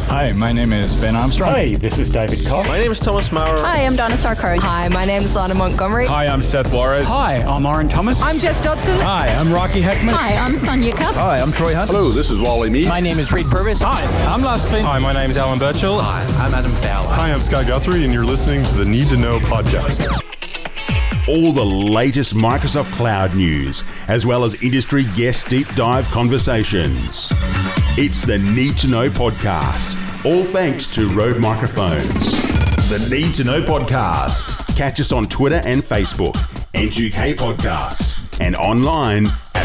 Hi, my name is Ben Armstrong. Hi, this is David Koch. My name is Thomas Maurer. Hi, I'm Donna Sarkar. Hi, my name is Lana Montgomery. Hi, I'm Seth Juarez. Hi, I'm Aaron Thomas. I'm Jess Dodson. Hi, I'm Rocky Heckman. Hi, I'm Sonia Cuff. Hi, I'm Troy Hunt. Hello, this is Wally Mead. My name is Reed Purvis. Hi, I'm Lars Klint. Hi, my name is Alan Birchall. Hi, I'm Adam Fowler. Hi, I'm Scott Guthrie, and you're listening to the Need to Know podcast. All the latest Microsoft Cloud news, as well as industry guest deep dive conversations. It's the Need to Know podcast, all thanks to Rode Microphones. The Need to Know podcast. Catch us on Twitter and Facebook, N2K Podcast, and online at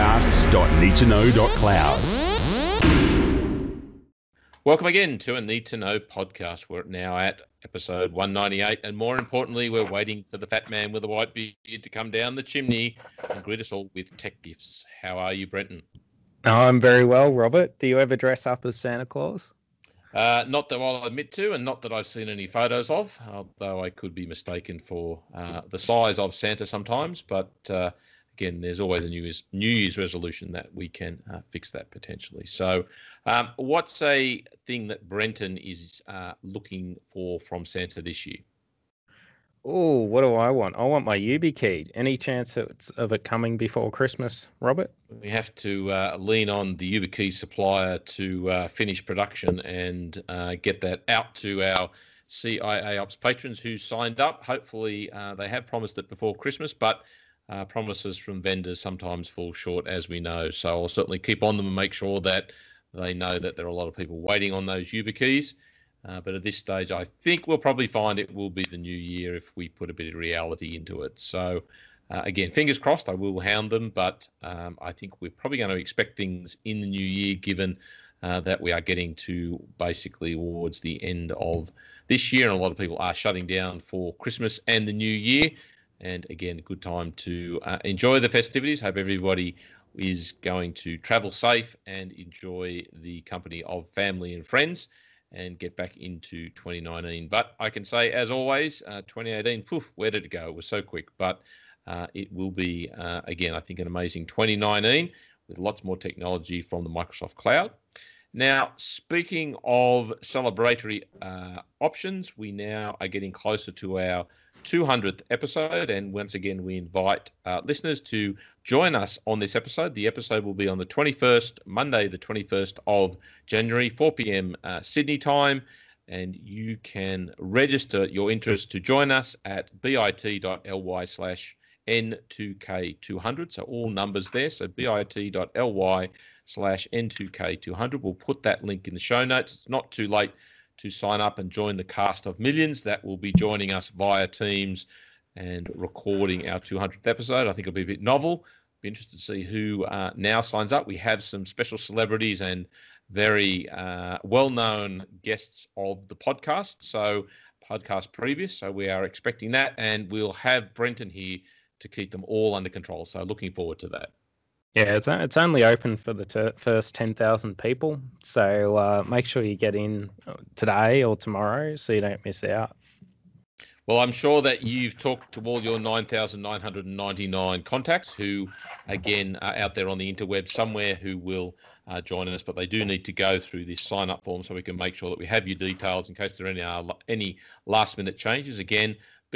podcasts.needtoknow.cloud. Welcome again to a Need to Know podcast. We're now at episode 198, and more importantly, we're waiting for the fat man with the white beard to come down the chimney and greet us all with tech gifts. How are you, Brenton? Oh, I'm very well, Robert. Do you ever dress up as Santa Claus? Not that I'll admit to, and not that I've seen any photos of, although I could be mistaken for the size of Santa sometimes. But again, there's always a New Year's resolution that we can fix that potentially. So what's a thing that Brenton is looking for from Santa this year? Oh, what do I want? I want my YubiKey. Any chance of it coming before Christmas, Robert? We have to lean on the YubiKey supplier to finish production and get that out to our CIA Ops patrons who signed up. Hopefully they have promised it before Christmas, but promises from vendors sometimes fall short, as we know. So I'll certainly keep on them and make sure that they know that there are a lot of people waiting on those YubiKeys. But at this stage, I think we'll probably find it will be the new year if we put a bit of reality into it. So again, fingers crossed, I will hound them, but I think we're probably going to expect things in the new year, given that we are getting to basically towards the end of this year, and a lot of people are shutting down for Christmas and the new year. And again, a good time to enjoy the festivities. Hope everybody is going to travel safe and enjoy the company of family and friends and get back into 2019. But I can say, as always, 2018, poof, where did it go? It was so quick. But it will be, again, I think an amazing 2019 with lots more technology from the Microsoft Cloud. Now, speaking of celebratory options, we now are getting closer to our 200th episode, and once again we invite listeners to join us on this episode. The episode will be on the 21st, Monday the 21st of January, 4 p.m. Sydney time, and you can register your interest to join us at bit.ly/N2K200, so all numbers there, so bit.ly/N2K200. We'll put that link in the show notes. It's not too late to sign up and join the cast of millions that will be joining us via Teams and recording our 200th episode. I think it'll be a bit novel. Be interested to see who now signs up. We have some special celebrities and very well-known guests of the podcast, so podcast previous. So we are expecting that, and we'll have Brenton here to keep them all under control. So looking forward to that. Yeah, it's only open for the first 10,000 people, so make sure you get in today or tomorrow so you don't miss out. Well, I'm sure that you've talked to all your 9,999 contacts who, again, are out there on the interweb somewhere who will join us, but they do need to go through this sign-up form so we can make sure that we have your details in case there are any last-minute changes. Again,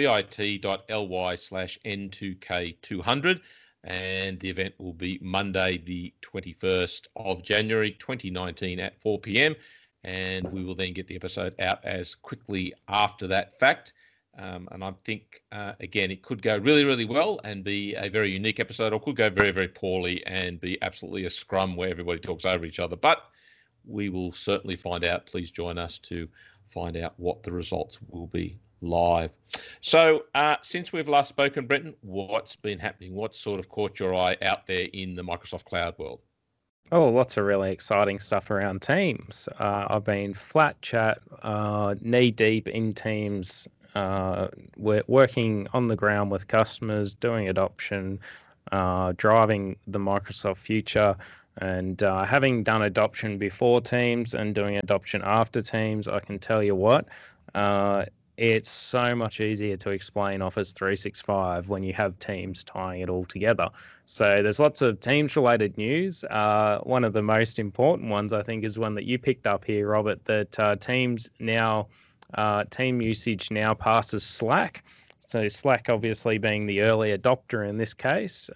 bit.ly/N2K200. And the event will be Monday, the 21st of January, 2019 at 4 p.m. And we will then get the episode out as quickly after that fact. And I think, again, it could go really, really well and be a very unique episode, or could go very, very poorly and be absolutely a scrum where everybody talks over each other. But we will certainly find out. Please join us to find out what the results will be live. So since we've last spoken, Brenton, what's been happening? What sort of caught your eye out there in the Microsoft Cloud world? Oh, lots of really exciting stuff around Teams. I've been flat chat, knee deep in Teams. We're working on the ground with customers, doing adoption, driving the Microsoft future. And having done adoption before Teams and doing adoption after Teams, I can tell you what, it's so much easier to explain Office 365 when you have Teams tying it all together. So there's lots of Teams-related news. One of the most important ones, I think, is one that you picked up here, Robert, that Teams now, team usage now passes Slack. So Slack obviously being the early adopter in this case,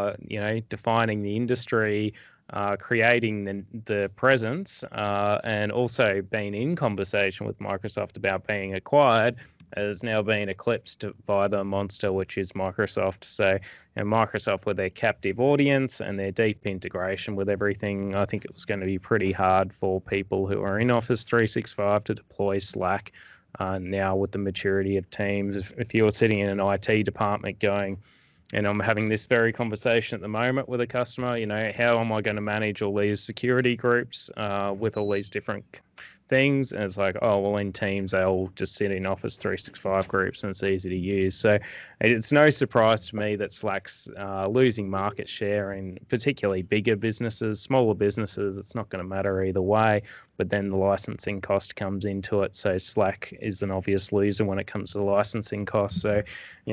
defining the industry, creating the presence, and also being in conversation with Microsoft about being acquired, has now been eclipsed by the monster, which is Microsoft. So, and Microsoft, with their captive audience and their deep integration with everything, I think it was going to be pretty hard for people who are in Office 365 to deploy Slack. Now with the maturity of Teams, if you're sitting in an IT department going, and I'm having this very conversation at the moment with a customer, how am I going to manage all these security groups with all these different things? And it's like, oh, well, in Teams, they all just sit in Office 365 groups and it's easy to use. So it's no surprise to me that Slack's losing market share in particularly bigger businesses. Smaller businesses, it's not going to matter either way. But then the licensing cost comes into it. So Slack is an obvious loser when it comes to the licensing cost. So,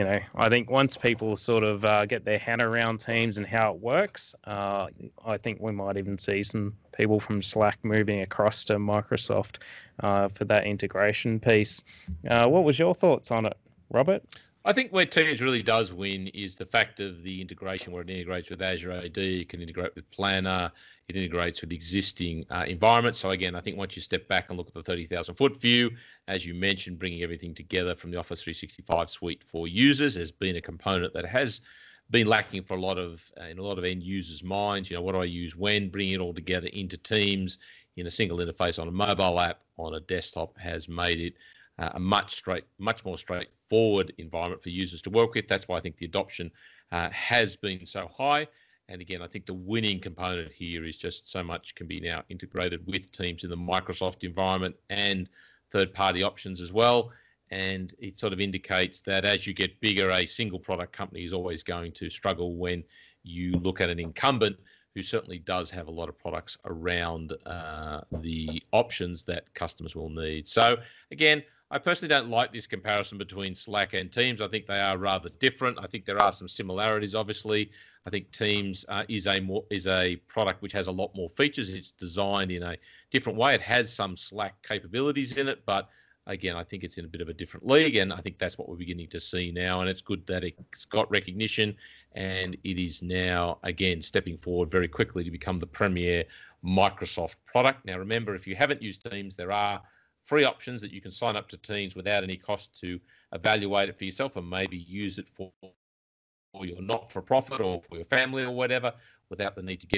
I think once people sort of get their head around Teams and how it works, I think we might even see some people from Slack moving across to Microsoft for that integration piece. What was your thoughts on it, Robert? I think where Teams really does win is the fact of the integration, where it integrates with Azure AD, it can integrate with Planner, it integrates with existing environments. So again, I think once you step back and look at the 30,000-foot view, as you mentioned, bringing everything together from the Office 365 suite for users has been a component that has been lacking for in a lot of end users' minds. What do I use when? Bringing it all together into Teams in a single interface on a mobile app, on a desktop, has made it a much more straightforward environment for users to work with. That's why I think the adoption has been so high. And again, I think the winning component here is just so much can be now integrated with Teams in the Microsoft environment and third-party options as well. And it sort of indicates that as you get bigger, a single product company is always going to struggle when you look at an incumbent who certainly does have a lot of products around the options that customers will need. So again, I personally don't like this comparison between Slack and Teams. I think they are rather different. I think there are some similarities, obviously. I think Teams is a product which has a lot more features. It's designed in a different way. It has some Slack capabilities in it, but again, I think it's in a bit of a different league, and I think that's what we're beginning to see now, and it's good that it's got recognition, and it is now, again, stepping forward very quickly to become the premier Microsoft product. Now, remember, if you haven't used Teams, there are free options that you can sign up to Teams without any cost to evaluate it for yourself and maybe use it for your not-for-profit or for your family or whatever, without the need to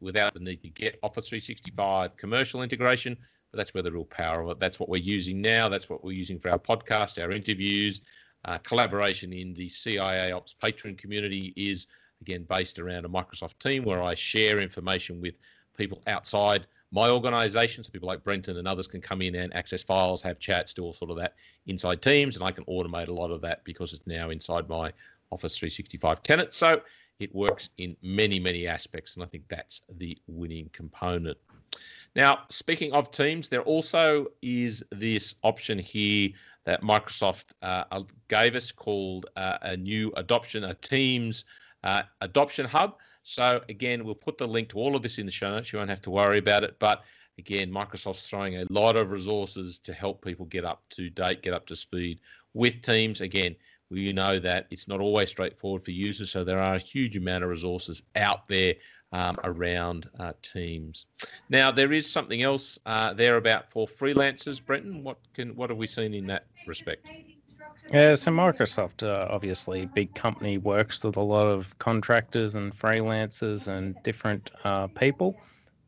get Office 365 commercial integration. But that's where the real power of it. That's what we're using now. That's what we're using for our podcast, our interviews, collaboration in the CIA Ops Patreon community is, again, based around a Microsoft team where I share information with people outside my organization. So people like Brenton and others can come in and access files, have chats, do all sort of that inside Teams. And I can automate a lot of that because it's now inside my Office 365 tenant. So it works in many, many aspects. And I think that's the winning component. Now, speaking of Teams, there also is this option here that Microsoft gave us called a new adoption, a Teams adoption hub. So again, we'll put the link to all of this in the show notes. You won't have to worry about it. But again, Microsoft's throwing a lot of resources to help people get up to date, get up to speed with Teams. Again, we know that it's not always straightforward for users, so there are a huge amount of resources out there around Teams. Now, there is something else there about for freelancers. Brenton, what have we seen in that respect? Yeah, so Microsoft, obviously, big company, works with a lot of contractors and freelancers and different people.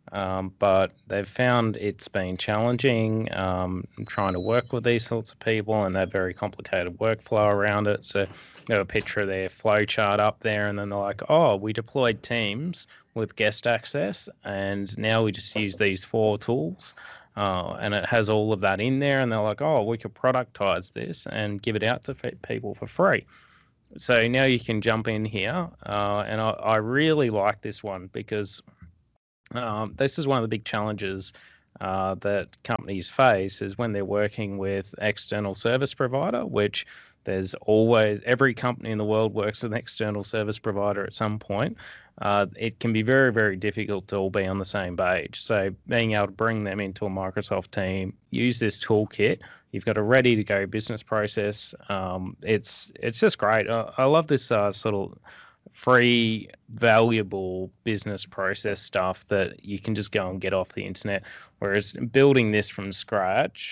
But they've found it's been challenging trying to work with these sorts of people, and they have very complicated workflow around it. So they have a picture of their flow chart up there, and then they're like, oh, we deployed Teams with guest access, and now we just use these 4 tools. And it has all of that in there, and they're like, oh, we could productize this and give it out to people for free. So now you can jump in here, and I really like this one because this is one of the big challenges that companies face is when they're working with external service provider, which there's always, every company in the world works with an external service provider at some point. It can be very, very difficult to all be on the same page. So being able to bring them into a Microsoft team, use this toolkit, you've got a ready to go business process. It's just great. I love this sort of free, valuable business process stuff that you can just go and get off the internet. Whereas building this from scratch,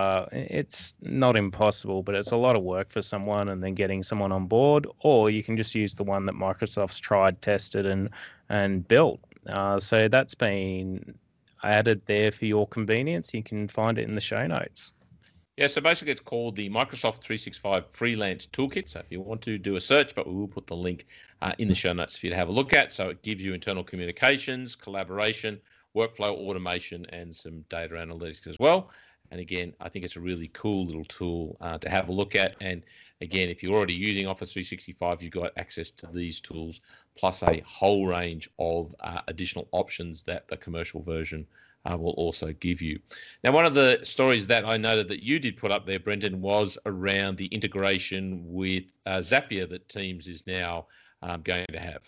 it's not impossible, but it's a lot of work for someone, and then getting someone on board, or you can just use the one that Microsoft's tried, tested, and built. So that's been added there for your convenience. You can find it in the show notes. Yeah, so basically it's called the Microsoft 365 Freelance Toolkit. So if you want to do a search, but we will put the link in the show notes for you to have a look at. So it gives you internal communications, collaboration, workflow automation, and some data analytics as well. And again, I think it's a really cool little tool to have a look at. And again, if you're already using Office 365, you've got access to these tools, plus a whole range of additional options that the commercial version will also give you. Now, one of the stories that I noted that you did put up there, Brendan, was around the integration with Zapier that Teams is now going to have.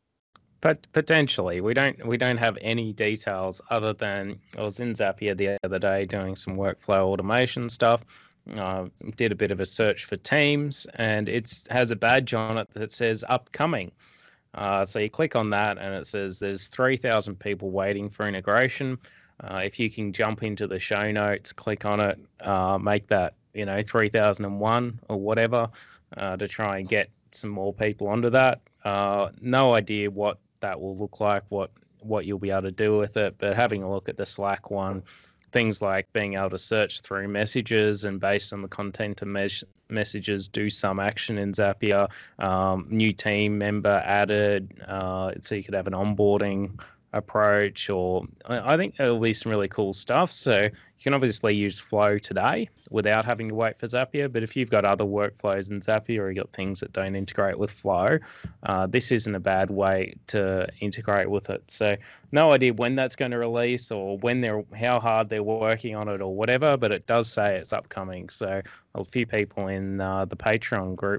But potentially, we don't have any details other than I was in Zapier the other day doing some workflow automation stuff. Did a bit of a search for Teams, and it has a badge on it that says upcoming. So you click on that, and it says there's 3,000 people waiting for integration. If you can jump into the show notes, click on it, make that 3001 or whatever, to try and get some more people onto that. No idea what that will look like, what you'll be able to do with it, but having a look at the Slack one, things like being able to search through messages and based on the content of messages, do some action in Zapier, new team member added, so you could have an onboarding approach, or I think there'll be some really cool stuff. So you can obviously use Flow today without having to wait for Zapier, but if you've got other workflows in Zapier or you've got things that don't integrate with Flow, this isn't a bad way to integrate with it. So no idea when that's going to release or how hard they're working on it or whatever, but it does say it's upcoming. So a few people in the Patreon group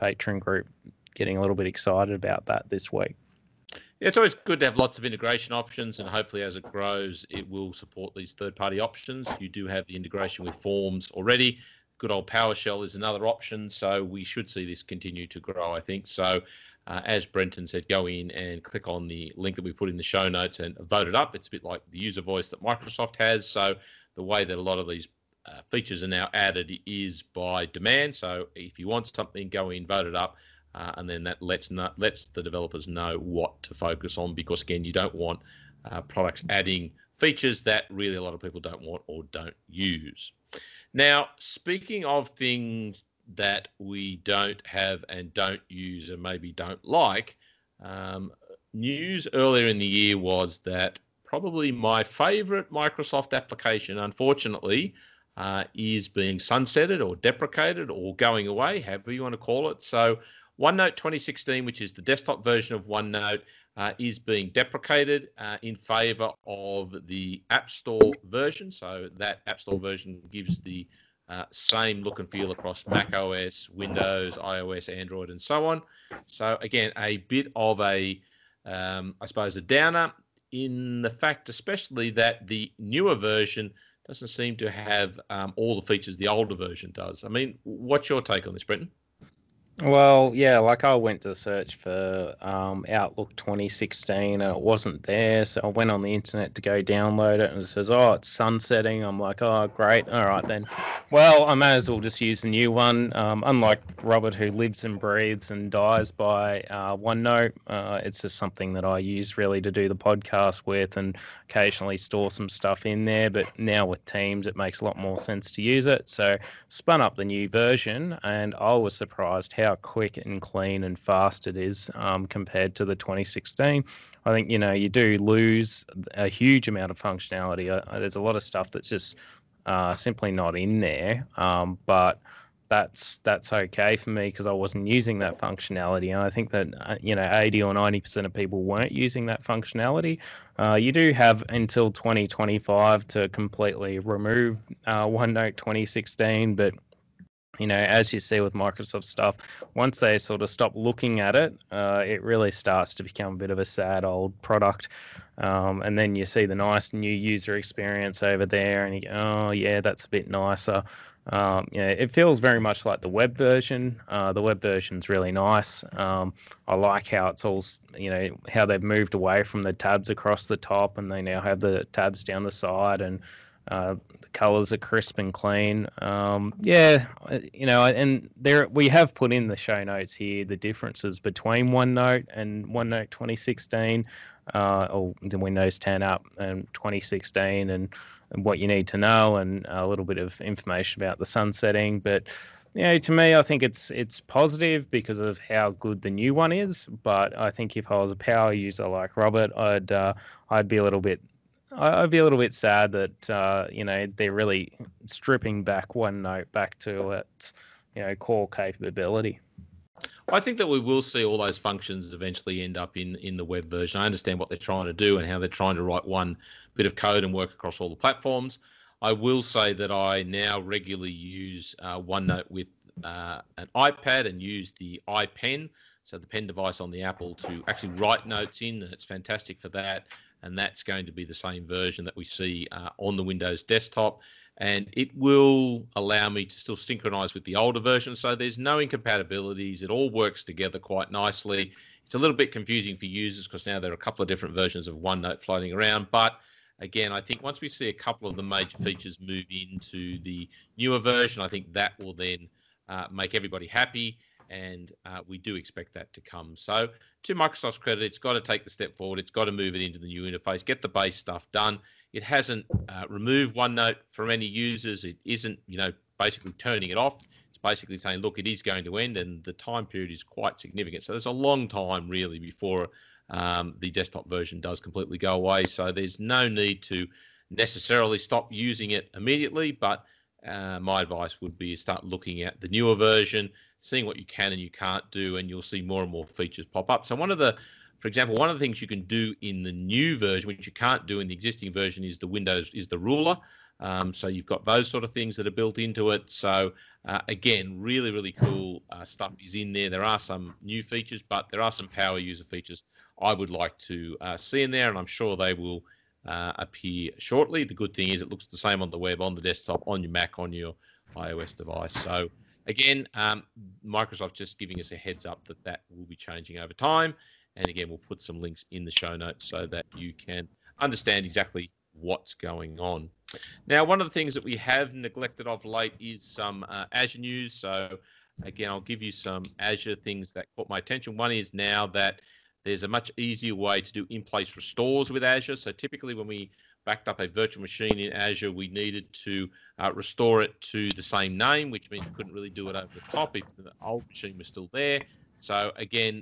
getting a little bit excited about that this week. Yeah, it's always good to have lots of integration options, and hopefully as it grows, it will support these third-party options. You do have the integration with Forms already. Good old PowerShell is another option, so we should see this continue to grow, I think. So as Brenton said, go in and click on the link that we put in the show notes and vote it up. It's a bit like the user voice that Microsoft has. So the way that a lot of these features are now added is by demand. So if you want something, go in, vote it up. And then that lets the developers know what to focus on, because again, you don't want products adding features that really a lot of people don't want or don't use. Now, speaking of things that we don't have and don't use and maybe don't like, news earlier in the year was that probably my favorite Microsoft application, unfortunately, is being sunsetted or deprecated or going away, however you want to call it. So OneNote 2016, which is the desktop version of OneNote, is being deprecated in favor of the App Store version. So that App Store version gives the same look and feel across Mac OS, Windows, iOS, Android, and so on. So again, a bit of a, I suppose, a downer in the fact, especially that the newer version doesn't seem to have all the features the older version does. I mean, what's your take on this, Brenton? Well, yeah, like I went to search for Outlook 2016 and it wasn't there. So I went on the internet to go download it and it says, oh, it's sunsetting. I'm like, oh, great. All right, then. Well, I may as well just use the new one. Unlike Robert, who lives and breathes and dies by OneNote, it's just something that I use really to do the podcast with and occasionally store some stuff in there. But now with Teams, it makes a lot more sense to use it. So spun up the new version and I was surprised how quick and clean and fast it is compared to the 2016. I think, you do lose a huge amount of functionality. There's a lot of stuff that's just simply not in there. But that's okay for me because I wasn't using that functionality. And I think that 80 or 90% of people weren't using that functionality. You do have until 2025 to completely remove OneNote 2016, but as you see with Microsoft stuff, once they sort of stop looking at it, it really starts to become a bit of a sad old product. And then you see the nice new user experience over there, and you go, oh yeah, that's a bit nicer. It feels very much like the web version. The web version's really nice. I like how it's all, how they've moved away from the tabs across the top, and they now have the tabs down the side, and the colors are crisp and clean. And there we have put in the show notes here the differences between OneNote and OneNote 2016, or the Windows 10 app and 2016, and what you need to know, and a little bit of information about the sunsetting. But to me, I think it's positive because of how good the new one is. But I think if I was a power user like Robert, I'd be a little bit sad that they're really stripping back OneNote back to its core capability. I think that we will see all those functions eventually end up in the web version. I understand what they're trying to do and how they're trying to write one bit of code and work across all the platforms. I will say that I now regularly use OneNote with an iPad and use the iPen, so the pen device on the Apple, to actually write notes in, and it's fantastic for that. And that's going to be the same version that we see on the Windows desktop. And it will allow me to still synchronize with the older version. So there's no incompatibilities. It all works together quite nicely. It's a little bit confusing for users because now there are a couple of different versions of OneNote floating around. But again, I think once we see a couple of the major features move into the newer version, I think that will then make everybody happy. And we do expect that to come. So to Microsoft's credit, it's got to take the step forward. It's got to move it into the new interface, get the base stuff done. It hasn't removed OneNote from any users. It isn't, basically turning it off. It's basically saying, look, it is going to end, and the time period is quite significant. So there's a long time really before the desktop version does completely go away. So there's no need to necessarily stop using it immediately, but my advice would be to start looking at the newer version, seeing what you can and you can't do, and you'll see more and more features pop up. So for example, one of the things you can do in the new version, which you can't do in the existing version, is the ruler. So you've got those sort of things that are built into it. So again, really, really cool stuff is in there. There are some new features, but there are some power user features I would like to see in there, and I'm sure they will appear shortly. The good thing is it looks the same on the web, on the desktop, on your Mac, on your iOS device. So again, Microsoft just giving us a heads up that will be changing over time. And again, we'll put some links in the show notes so that you can understand exactly what's going on. Now, one of the things that we have neglected of late is some Azure news. So again, I'll give you some Azure things that caught my attention. One is now that there's a much easier way to do in-place restores with Azure. So typically when we backed up a virtual machine in Azure, we needed to restore it to the same name, which means we couldn't really do it over the top if the old machine was still there. So again,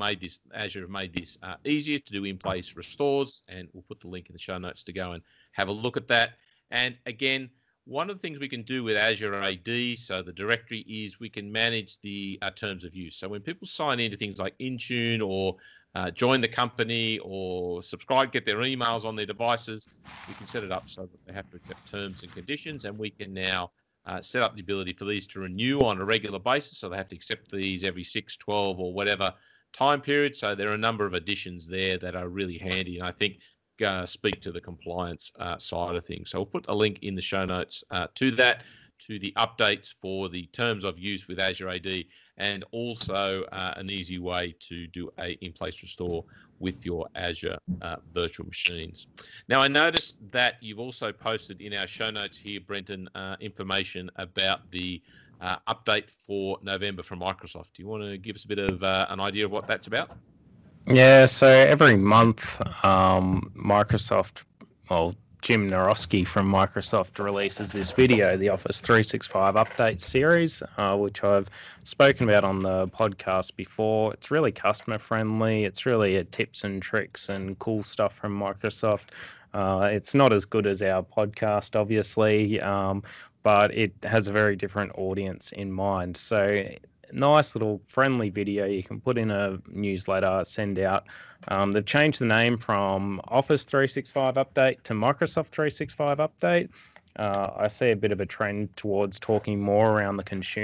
Azure have made this easier to do in-place restores, and we'll put the link in the show notes to go and have a look at that. And again, one of the things we can do with Azure AD, so the directory, is we can manage the terms of use. So when people sign into things like Intune or join the company or subscribe, get their emails on their devices, we can set it up so that they have to accept terms and conditions, and we can now set up the ability for these to renew on a regular basis. So they have to accept these every 6, 12 or whatever time period. So there are a number of additions there that are really handy, and I think speak to the compliance side of things. So we'll put a link in the show notes to that, to the updates for the terms of use with Azure AD, and also an easy way to do a in-place restore with your Azure virtual machines. Now, I noticed that you've also posted in our show notes here, Brenton, information about the update for November from Microsoft. Do you want to give us a bit of an idea of what that's about? Yeah, so every month, Microsoft, Jim Narosky from Microsoft releases this video, the Office 365 Update series, which I've spoken about on the podcast before. It's really customer friendly. It's really tips and tricks and cool stuff from Microsoft. It's not as good as our podcast, obviously, but it has a very different audience in mind. So nice little friendly video you can put in a newsletter, send out. They've changed the name from Office 365 Update to Microsoft 365 Update. I see a bit of a trend towards talking more around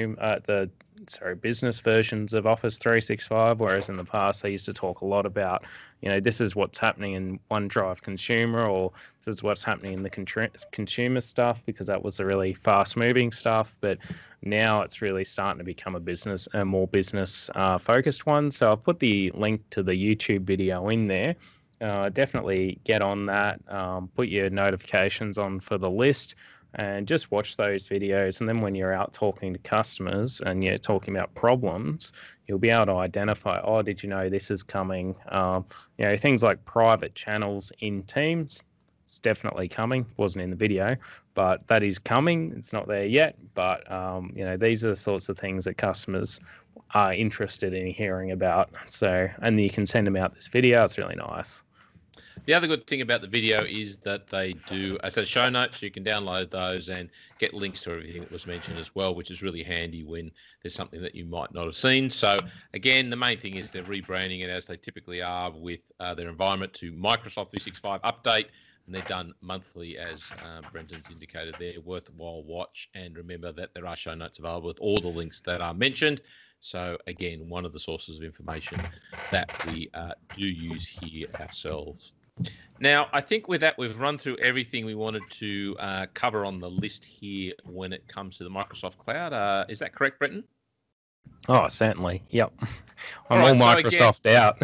the business versions of Office 365, whereas in the past they used to talk a lot about, this is what's happening in OneDrive Consumer, or this is what's happening in the consumer stuff, because that was the really fast-moving stuff. But now it's really starting to become a more business focused one. So I've put the link to the YouTube video in there. Definitely get on that. Put your notifications on for the list, and just watch those videos. And then when you're out talking to customers and you're talking about problems, you'll be able to identify, did you know this is coming? Things like private channels in Teams, it's definitely coming. Wasn't in the video, but that is coming. It's not there yet, but these are the sorts of things that customers are interested in hearing about. So, and you can send them out this video. It's really nice. The other good thing about the video is that they do a set of show notes. You can download those and get links to everything that was mentioned as well, which is really handy when there's something that you might not have seen. So again, the main thing is they're rebranding it, as they typically are, with their environment, to Microsoft 365 Update, and they're done monthly, as Brenton's indicated there. Worthwhile watch, and remember that there are show notes available with all the links that are mentioned. So again, one of the sources of information that we do use here ourselves. Now, I think with that, we've run through everything we wanted to cover on the list here when it comes to the Microsoft Cloud. Is that correct, Brenton? Oh, certainly. Yep. I'm all Microsoft out.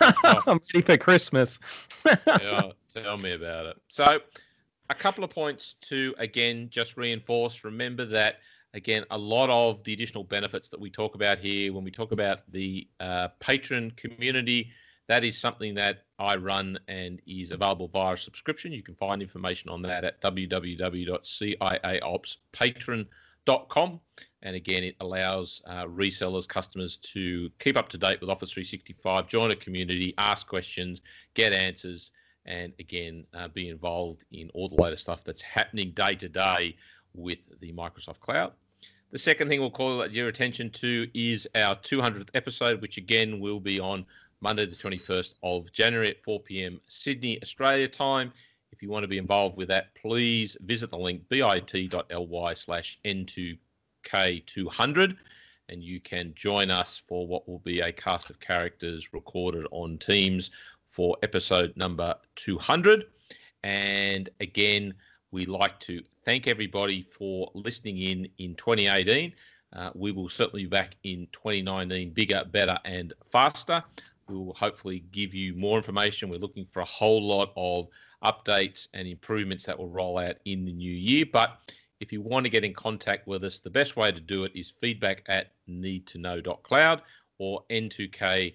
I'm ready for Christmas. Yeah, tell me about it. So a couple of points to, again, just reinforce. Remember that, again, a lot of the additional benefits that we talk about here, when we talk about the patron community, that is something that I run and is available via subscription. You can find information on that at www.ciaopspatron.com. And again, it allows resellers, customers to keep up to date with Office 365, join a community, ask questions, get answers, and again, be involved in all the latest stuff that's happening day to day with the Microsoft Cloud. The second thing we'll call your attention to is our 200th episode, which again will be on Monday, the 21st of January at 4 p.m. Sydney, Australia time. If you want to be involved with that, please visit the link bit.ly/N2K200, and you can join us for what will be a cast of characters recorded on Teams for episode number 200. And again, we'd like to thank everybody for listening in 2018. We will certainly be back in 2019, bigger, better, and faster. We will hopefully give you more information. We're looking for a whole lot of updates and improvements that will roll out in the new year. But if you want to get in contact with us, the best way to do it is feedback@needtoknow.cloud or N2K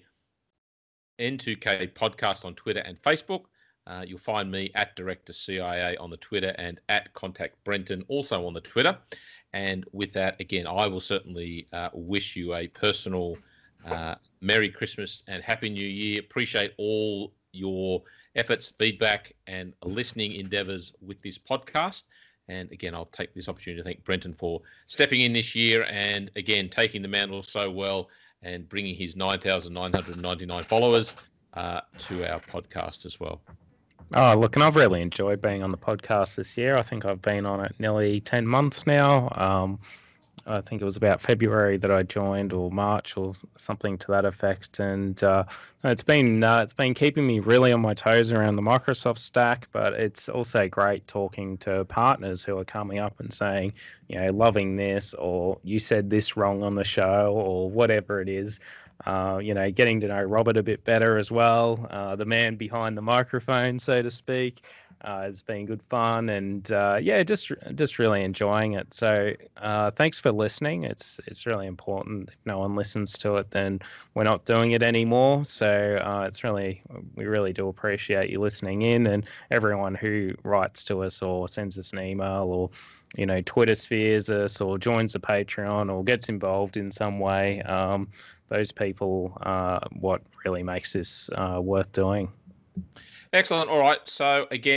podcast on Twitter and Facebook. You'll find me at Director CIA on the Twitter and at Contact Brenton also on the Twitter. And with that, again, I will certainly wish you a personal Merry Christmas and Happy New Year. Appreciate all your efforts, feedback, and listening endeavours with this podcast. And again, I'll take this opportunity to thank Brenton for stepping in this year and, again, taking the mantle so well and bringing his 9,999 followers to our podcast as well. Oh, look, and I've really enjoyed being on the podcast this year. I think I've been on it nearly 10 months now. I think it was about February that I joined, or March, or something to that effect. And it's been keeping me really on my toes around the Microsoft stack. But it's also great talking to partners who are coming up and saying, loving this, or you said this wrong on the show, or whatever it is. Getting to know Robert a bit better as well, the man behind the microphone, so to speak. It's been good fun, and just really enjoying it. So thanks for listening. It's really important. If no one listens to it, then we're not doing it anymore. So we really do appreciate you listening in, and everyone who writes to us or sends us an email or Twitter spheres us or joins the Patreon or gets involved in some way. Those people are what really makes this worth doing. Excellent. All right. So again,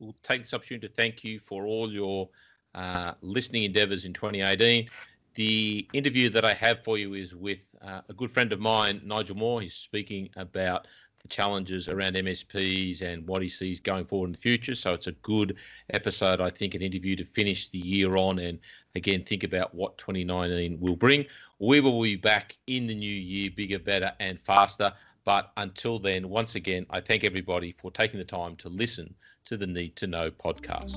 we'll take this opportunity to thank you for all your listening endeavours in 2018. The interview that I have for you is with a good friend of mine, Nigel Moore. He's speaking about the challenges around MSPs and what he sees going forward in the future. So it's a good episode, I think, an interview to finish the year on and, again, think about what 2019 will bring. We will be back in the new year, bigger, better and faster. But until then, once again, I thank everybody for taking the time to listen to the Need to Know podcast.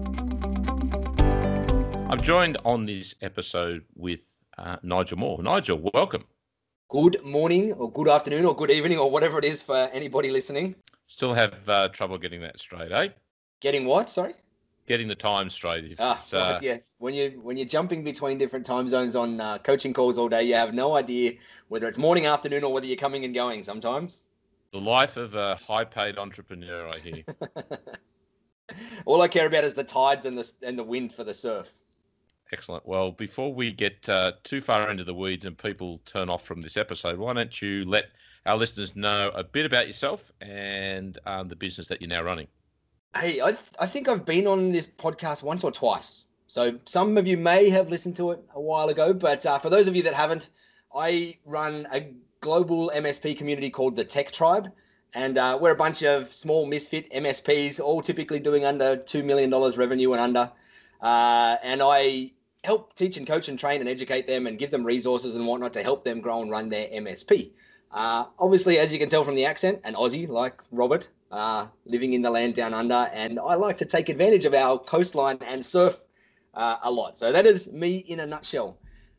I'm joined on this episode with Nigel Moore. Nigel, welcome. Good morning or good afternoon or good evening or whatever it is for anybody listening. Still have trouble getting that straight, eh? Getting what? Sorry? Getting the time straight. Right, yeah. When you're jumping between different time zones on coaching calls all day, you have no idea whether it's morning, afternoon, or whether you're coming and going sometimes. The life of a high-paid entrepreneur, I hear. All I care about is the tides and the wind for the surf. Excellent. Well, before we get too far into the weeds and people turn off from this episode, why don't you let our listeners know a bit about yourself and the business that you're now running? Hey, I think I've been on this podcast once or twice. So some of you may have listened to it a while ago, but for those of you that haven't, I run a global MSP community called the Tech Tribe. And we're a bunch of small misfit MSPs, all typically doing under $2 million revenue and under. And I help teach and coach and train and educate them and give them resources and whatnot to help them grow and run their MSP. Obviously, as you can tell from the accent, an Aussie like Robert, living in the land down under. And I like to take advantage of our coastline and surf a lot. So that is me in a nutshell.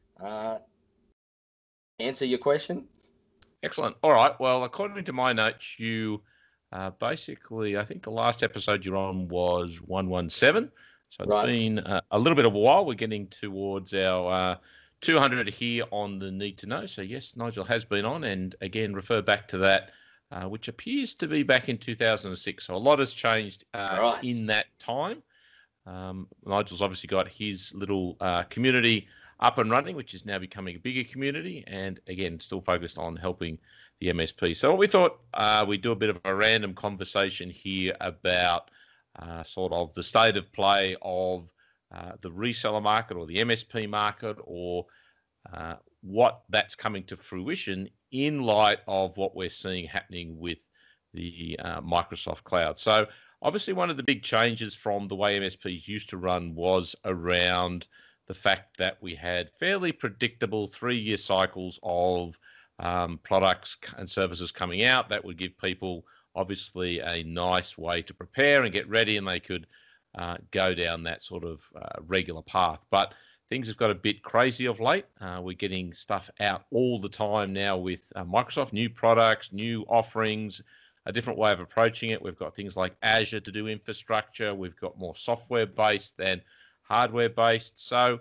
Answer your question? Excellent. All right. Well, according to my notes, you basically, I think the last episode you're on was 117. So it's been a little bit of a while. We're getting towards our 200 here on the Need to Know. So, yes, Nigel has been on. And, again, refer back to that, which appears to be back in 2006. So a lot has changed in that time. Nigel's obviously got his little community up and running, which is now becoming a bigger community. And, again, still focused on helping the MSP. So what we thought we'd do a bit of a random conversation here about sort of the state of play of the reseller market or the MSP market, or what that's coming to fruition in light of what we're seeing happening with the Microsoft Cloud. So obviously one of the big changes from the way MSPs used to run was around the fact that we had fairly predictable 3-year cycles of products and services coming out that would give people obviously a nice way to prepare and get ready, and they could go down that sort of regular path. But things have got a bit crazy of late. We're getting stuff out all the time now with Microsoft, new products, new offerings, a different way of approaching it. We've got things like Azure to do infrastructure. We've got more software-based than hardware-based. So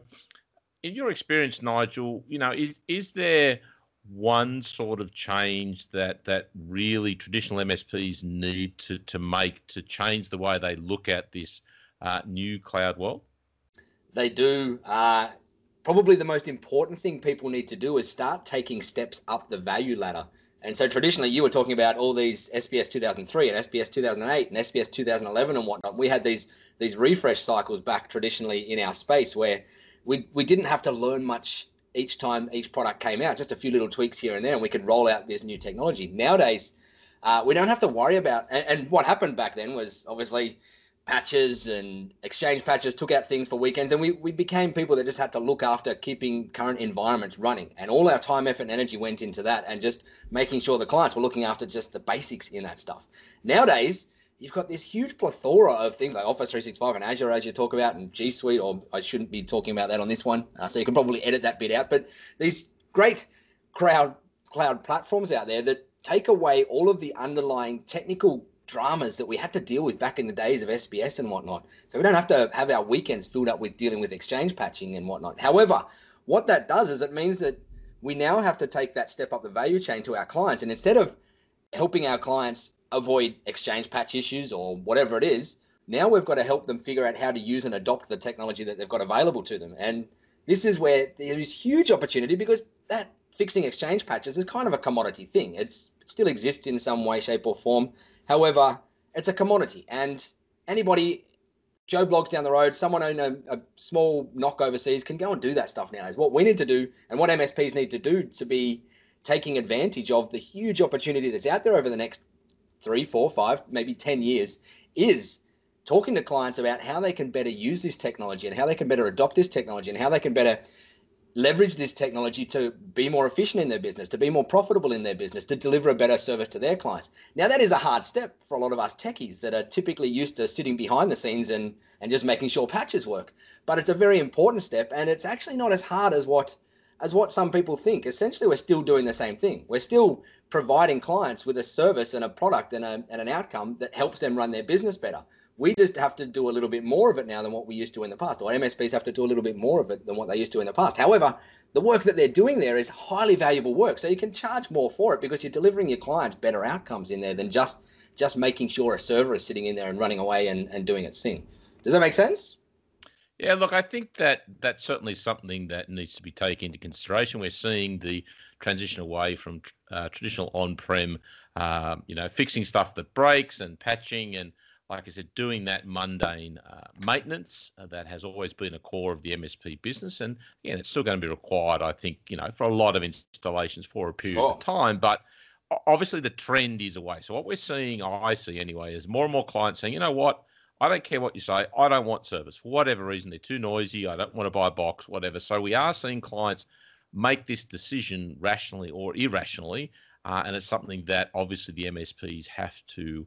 in your experience, Nigel, is there one sort of change that really traditional MSPs need to make to change the way they look at this new cloud world? They do. Probably the most important thing people need to do is start taking steps up the value ladder. And so traditionally, you were talking about all these SPS 2003 and SPS 2008 and SPS 2011 and whatnot. We had these refresh cycles back traditionally in our space where we didn't have to learn much each time each product came out, just a few little tweaks here and there, and we could roll out this new technology. Nowadays, we don't have to worry about, and what happened back then was obviously patches and Exchange patches took out things for weekends, and we became people that just had to look after keeping current environments running, and all our time, effort, and energy went into that, and just making sure the clients were looking after just the basics in that stuff. Nowadays, you've got this huge plethora of things like Office 365 and Azure, as you talk about, and G Suite, or I shouldn't be talking about that on this one, so you can probably edit that bit out. But these great cloud platforms out there that take away all of the underlying technical dramas that we had to deal with back in the days of SPS and whatnot. So we don't have to have our weekends filled up with dealing with Exchange patching and whatnot. However, what that does is it means that we now have to take that step up the value chain to our clients. And instead of helping our clients avoid Exchange patch issues or whatever it is, now we've got to help them figure out how to use and adopt the technology that they've got available to them. And this is where there is huge opportunity, because that fixing Exchange patches is kind of a commodity thing. It still exists in some way, shape or form. However, it's a commodity, and anybody, Joe Blogs down the road, someone owning a small knock overseas can go and do that stuff nowadays. What we need to do and what MSPs need to do to be taking advantage of the huge opportunity that's out there over the next 3, 4, 5, maybe 10 years is talking to clients about how they can better use this technology and how they can better adopt this technology and how they can better leverage this technology to be more efficient in their business, to be more profitable in their business, to deliver a better service to their clients. Now, that is a hard step for a lot of us techies that are typically used to sitting behind the scenes and just making sure patches work. But it's a very important step, and it's actually not as hard as what some people think. Essentially, we're still doing the same thing. We're still providing clients with a service and a product and an outcome that helps them run their business better. We just have to do a little bit more of it now than what we used to in the past, or MSPs have to do a little bit more of it than what they used to in the past. However, the work that they're doing there is highly valuable work, so you can charge more for it because you're delivering your clients better outcomes in there than just making sure a server is sitting in there and running away and doing its thing. Does that make sense? Yeah, look, I think that's certainly something that needs to be taken into consideration. We're seeing the transition away from traditional on-prem, fixing stuff that breaks and patching and, like I said, doing that mundane maintenance that has always been a core of the MSP business. And again, it's still going to be required, I think, for a lot of installations for a period of time. But obviously the trend is away. So what we're seeing, I see anyway, is more and more clients saying, you know what, I don't care what you say, I don't want service. For whatever reason, they're too noisy, I don't want to buy a box, whatever. So we are seeing clients make this decision rationally or irrationally. And it's something that obviously the MSPs have to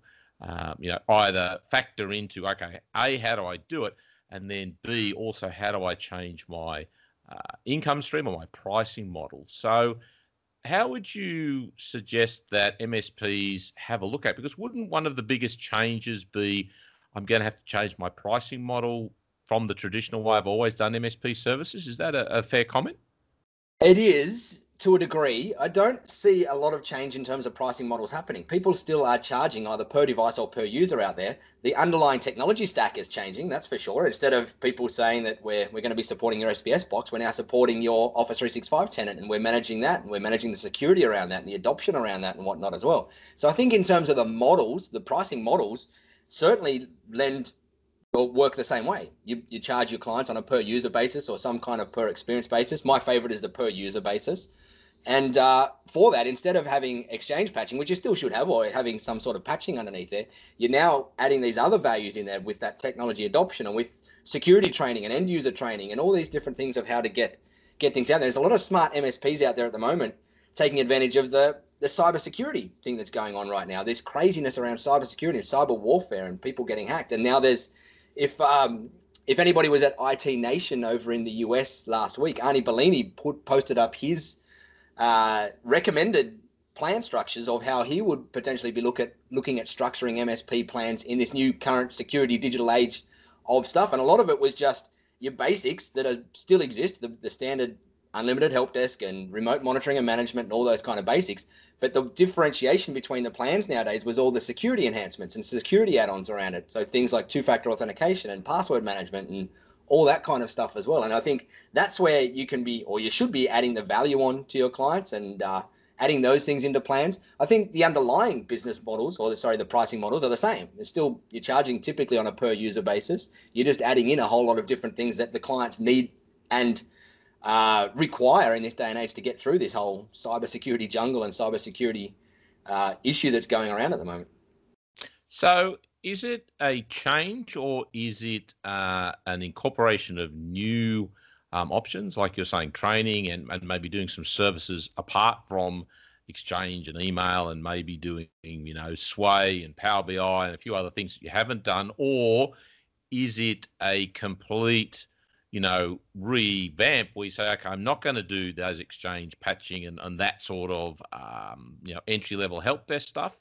either factor into, okay, A, how do I do it? And then B, also, how do I change my income stream or my pricing model? So how would you suggest that MSPs have a look at? Because wouldn't one of the biggest changes be, I'm going to have to change my pricing model from the traditional way I've always done MSP services? Is that a fair comment? It is. To a degree. I don't see a lot of change in terms of pricing models happening. People still are charging either per device or per user out there. The underlying technology stack is changing, that's for sure. Instead of people saying that we're going to be supporting your SPS box, we're now supporting your Office 365 tenant, and we're managing that, and we're managing the security around that and the adoption around that and whatnot as well. So I think in terms of the models, the pricing models certainly work the same way. You charge your clients on a per user basis or some kind of per experience basis. My favorite is the per user basis. And for that, instead of having exchange patching, which you still should have, or having some sort of patching underneath there, you're now adding these other values in there with that technology adoption and with security training and end user training and all these different things of how to get things out there. There's a lot of smart MSPs out there at the moment taking advantage of the cybersecurity thing that's going on right now. There's craziness around cybersecurity and cyber warfare and people getting hacked. And now if anybody was at IT Nation over in the US last week, Arnie Bellini posted up his recommended plan structures of how he would potentially be looking at structuring MSP plans in this new current security digital age of stuff. And a lot of it was just your basics that still exist, the standard unlimited help desk and remote monitoring and management and all those kind of basics. But the differentiation between the plans nowadays was all the security enhancements and security add-ons around it. So things like two-factor authentication and password management and all that kind of stuff as well. And I think that's where you can be, or you should be, adding the value on to your clients and adding those things into plans. I think the underlying business models, the pricing models are the same. It's still, you're charging typically on a per user basis. You're just adding in a whole lot of different things that the clients need and require in this day and age to get through this whole cybersecurity jungle and cybersecurity issue that's going around at the moment. So is it a change or is it an incorporation of new options, like you're saying, training and maybe doing some services apart from Exchange and email and maybe doing, Sway and Power BI and a few other things that you haven't done? Or is it a complete, revamp where you say, okay, I'm not going to do those Exchange patching and that sort of, entry-level help desk stuff?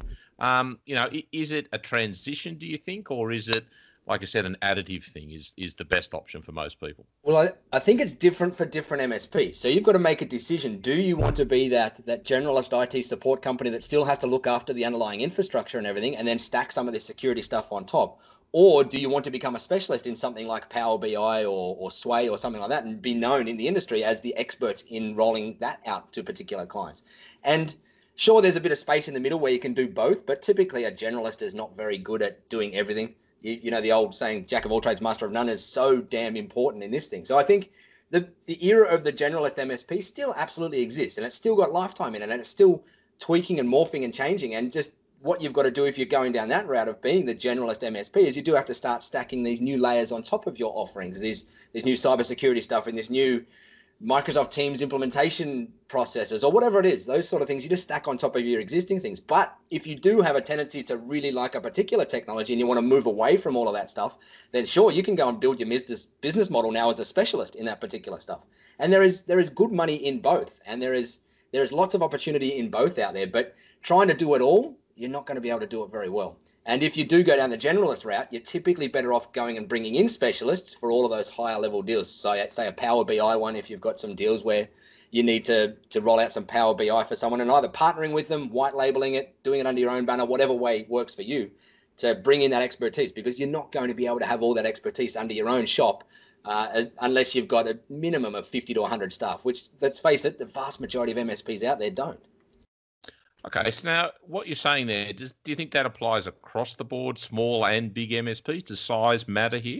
Is it a transition, do you think, or is it, like I said, an additive thing is the best option for most people? Well, I think it's different for different MSPs. So you've got to make a decision. Do you want to be that generalist IT support company that still has to look after the underlying infrastructure and everything and then stack some of the security stuff on top? Or do you want to become a specialist in something like Power BI or Sway or something like that and be known in the industry as the experts in rolling that out to particular clients? And sure, there's a bit of space in the middle where you can do both, but typically a generalist is not very good at doing everything. you know, the old saying, jack of all trades, master of none, is so damn important in this thing. So I think the era of the generalist MSP still absolutely exists, and it's still got lifetime in it, and it's still tweaking and morphing and changing. And just what you've got to do if you're going down that route of being the generalist MSP is you do have to start stacking these new layers on top of your offerings, these new cybersecurity stuff and this new Microsoft Teams implementation processes or whatever it is, those sort of things you just stack on top of your existing things. But if you do have a tendency to really like a particular technology and you want to move away from all of that stuff, then sure, you can go and build your business model now as a specialist in that particular stuff. And there is good money in both, and there is lots of opportunity in both out there. But trying to do it all, you're not going to be able to do it very well. And if you do go down the generalist route, you're typically better off going and bringing in specialists for all of those higher level deals. So say a Power BI one, if you've got some deals where you need to roll out some Power BI for someone, and either partnering with them, white labeling it, doing it under your own banner, whatever way works for you, to bring in that expertise, because you're not going to be able to have all that expertise under your own shop unless you've got a minimum of 50 to 100 staff, which, let's face it, the vast majority of MSPs out there don't. Okay, so now what you're saying there, do you think that applies across the board, small and big MSPs? Does size matter here?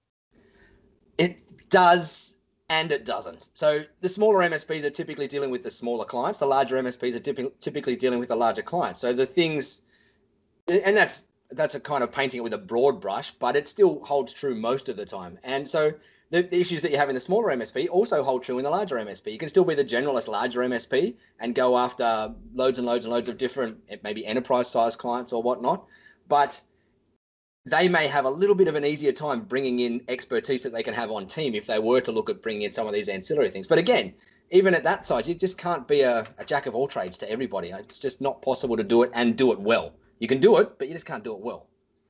It does and it doesn't. So the smaller MSPs are typically dealing with the smaller clients. The larger MSPs are typically dealing with the larger clients. So the things, and that's a kind of painting it with a broad brush, but it still holds true most of the time. And so the issues that you have in the smaller MSP also hold true in the larger MSP. You can still be the generalist larger MSP and go after loads and loads and loads of different, maybe enterprise-sized clients or whatnot, but they may have a little bit of an easier time bringing in expertise that they can have on team if they were to look at bringing in some of these ancillary things. But again, even at that size, you just can't be a jack of all trades to everybody. It's just not possible to do it and do it well. You can do it, but you just can't do it well.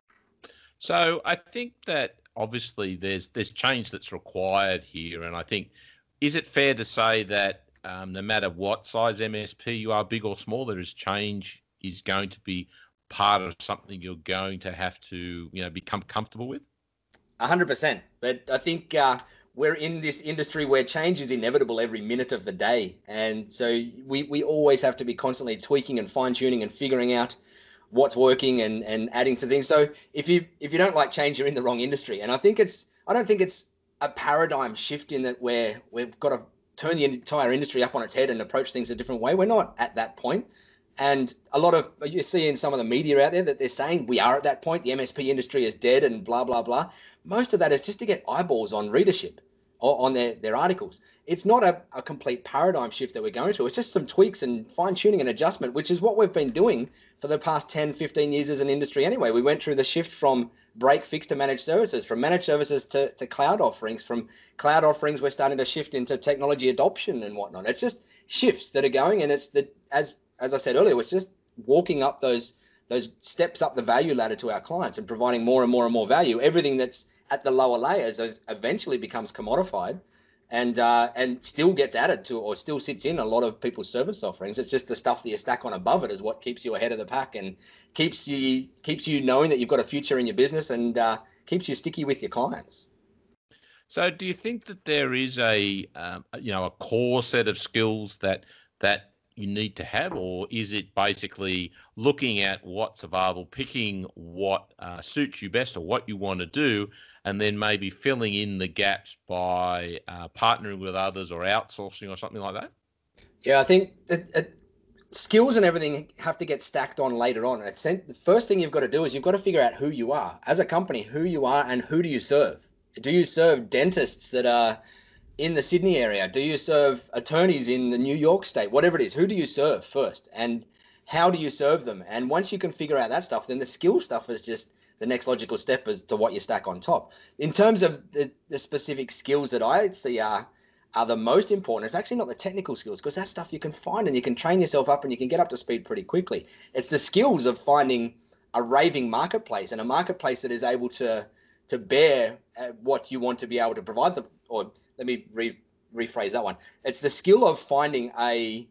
So I think that obviously there's change that's required here, and I think, is it fair to say that no matter what size MSP you are, big or small, there is change is going to be part of something you're going to have to, become comfortable with? 100%. But I think we're in this industry where change is inevitable every minute of the day, and so we always have to be constantly tweaking and fine tuning and figuring out what's working and adding to things. So if you don't like change, you're in the wrong industry. And I don't think it's a paradigm shift in that we've got to turn the entire industry up on its head and approach things a different way. We're not at that point. And a lot of, you see in some of the media out there that they're saying we are at that point, the MSP industry is dead and blah, blah, blah. Most of that is just to get eyeballs on readership or on their articles. It's not a complete paradigm shift that we're going through. It's just some tweaks and fine tuning and adjustment, which is what we've been doing for the past 10, 15 years as an industry anyway. We went through the shift from break fix to managed services, from managed services to cloud offerings. From cloud offerings, we're starting to shift into technology adoption and whatnot. It's just shifts that are going, and it's as I said earlier, it's just walking up those steps up the value ladder to our clients and providing more and more and more value. Everything that's at the lower layers eventually becomes commodified and still gets added to or still sits in a lot of people's service offerings. It's just the stuff that you stack on above it is what keeps you ahead of the pack and keeps you knowing that you've got a future in your business and keeps you sticky with your clients. So do you think that there is a core set of skills that you need to have, or is it basically looking at what's available, picking what suits you best or what you want to do, and then maybe filling in the gaps by partnering with others or outsourcing or something like that? Yeah, I think skills and everything have to get stacked on later on. The first thing you've got to do is you've got to figure out who you are as a company, who you are and who do you serve. Do you serve dentists that are in the Sydney area? Do you serve attorneys in the New York state? Whatever it is, who do you serve first and how do you serve them? And once you can figure out that stuff, then the skill stuff is just the next logical step as to what you stack on top. In terms of the specific skills that I see are the most important, it's actually not the technical skills, because that stuff you can find and you can train yourself up and you can get up to speed pretty quickly. It's the skills of finding a raving marketplace and a marketplace that is able to bear what you want to be able to provide them. Or let me rephrase that one. It's the skill of finding a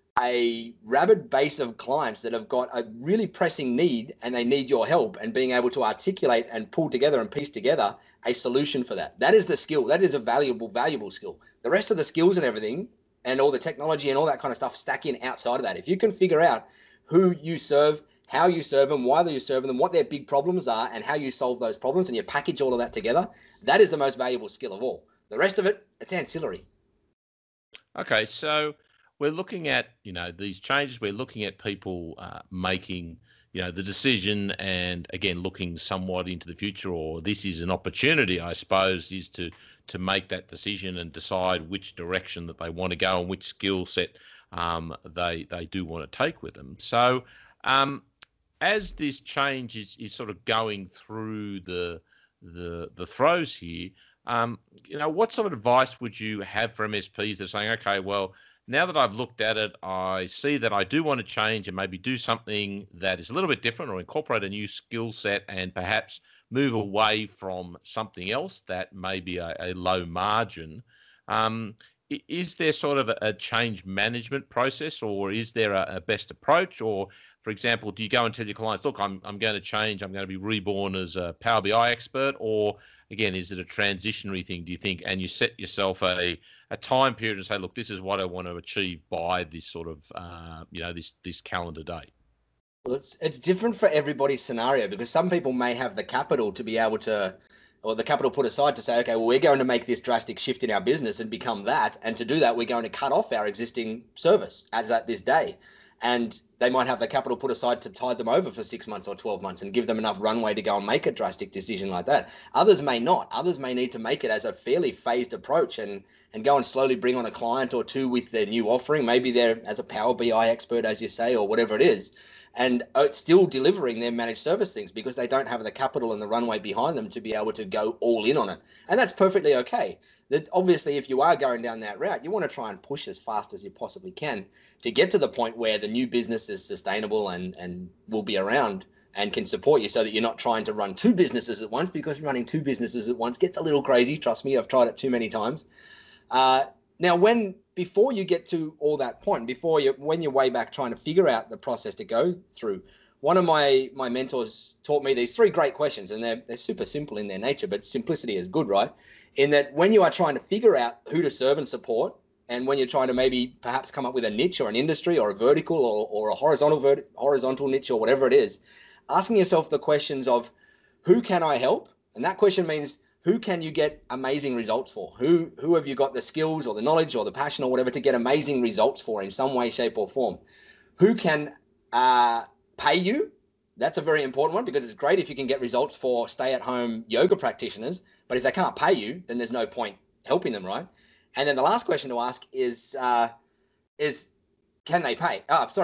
rabid base of clients that have got a really pressing need and they need your help, and being able to articulate and pull together and piece together a solution for that. That is the skill. That is a valuable skill. The rest of the skills and everything and all the technology and all that kind of stuff stack in outside of that. If you can figure out who you serve, how you serve them, why you serve them, what their big problems are, and how you solve those problems, and you package all of that together, that is the most valuable skill of all. The rest of it, it's ancillary. Okay, so we're looking at, these changes. We're looking at people making, the decision, and again, looking somewhat into the future, or this is an opportunity, I suppose, is to make that decision and decide which direction that they want to go and which skill set they do want to take with them. So as this change is sort of going through the throes here, what sort of advice would you have for MSPs that are saying, okay, well, now that I've looked at it, I see that I do want to change and maybe do something that is a little bit different, or incorporate a new skill set and perhaps move away from something else that may be a low margin. Is there sort of a change management process, or is there a best approach? Or, for example, do you go and tell your clients, look, I'm going to change, I'm going to be reborn as a Power BI expert? Or again, is it a transitionary thing, do you think? And you set yourself a time period and say, look, this is what I want to achieve by this sort of, this calendar date. Well, it's different for everybody's scenario, because some people may have the capital to be able to, or the capital put aside to say, okay, well, we're going to make this drastic shift in our business and become that. And to do that, we're going to cut off our existing service as at this day. And they might have the capital put aside to tide them over for 6 months or 12 months and give them enough runway to go and make a drastic decision like that. Others may not. Others may need to make it as a fairly phased approach and go and slowly bring on a client or two with their new offering. Maybe they're as a Power BI expert, as you say, or whatever it is. And it's still delivering their managed service things because they don't have the capital and the runway behind them to be able to go all in on it. And that's perfectly okay. That obviously, if you are going down that route, you want to try and push as fast as you possibly can to get to the point where the new business is sustainable and will be around and can support you, so that you're not trying to run two businesses at once, because running two businesses at once gets a little crazy. Trust me, I've tried it too many times. Now, before you get to all that point, when you're way back trying to figure out the process to go through, one of my mentors taught me these 3 great questions, and they're super simple in their nature, but simplicity is good, right? In that when you are trying to figure out who to serve and support, and when you're trying to maybe perhaps come up with a niche or an industry or a vertical or a horizontal niche or whatever it is, asking yourself the questions of who can I help? And that question means, who can you get amazing results for? Who have you got the skills or the knowledge or the passion or whatever to get amazing results for in some way, shape or form? Who can pay you? That's a very important one, because it's great if you can get results for stay-at-home yoga practitioners, but if they can't pay you, then there's no point helping them, right? And then the last question to ask is can they pay?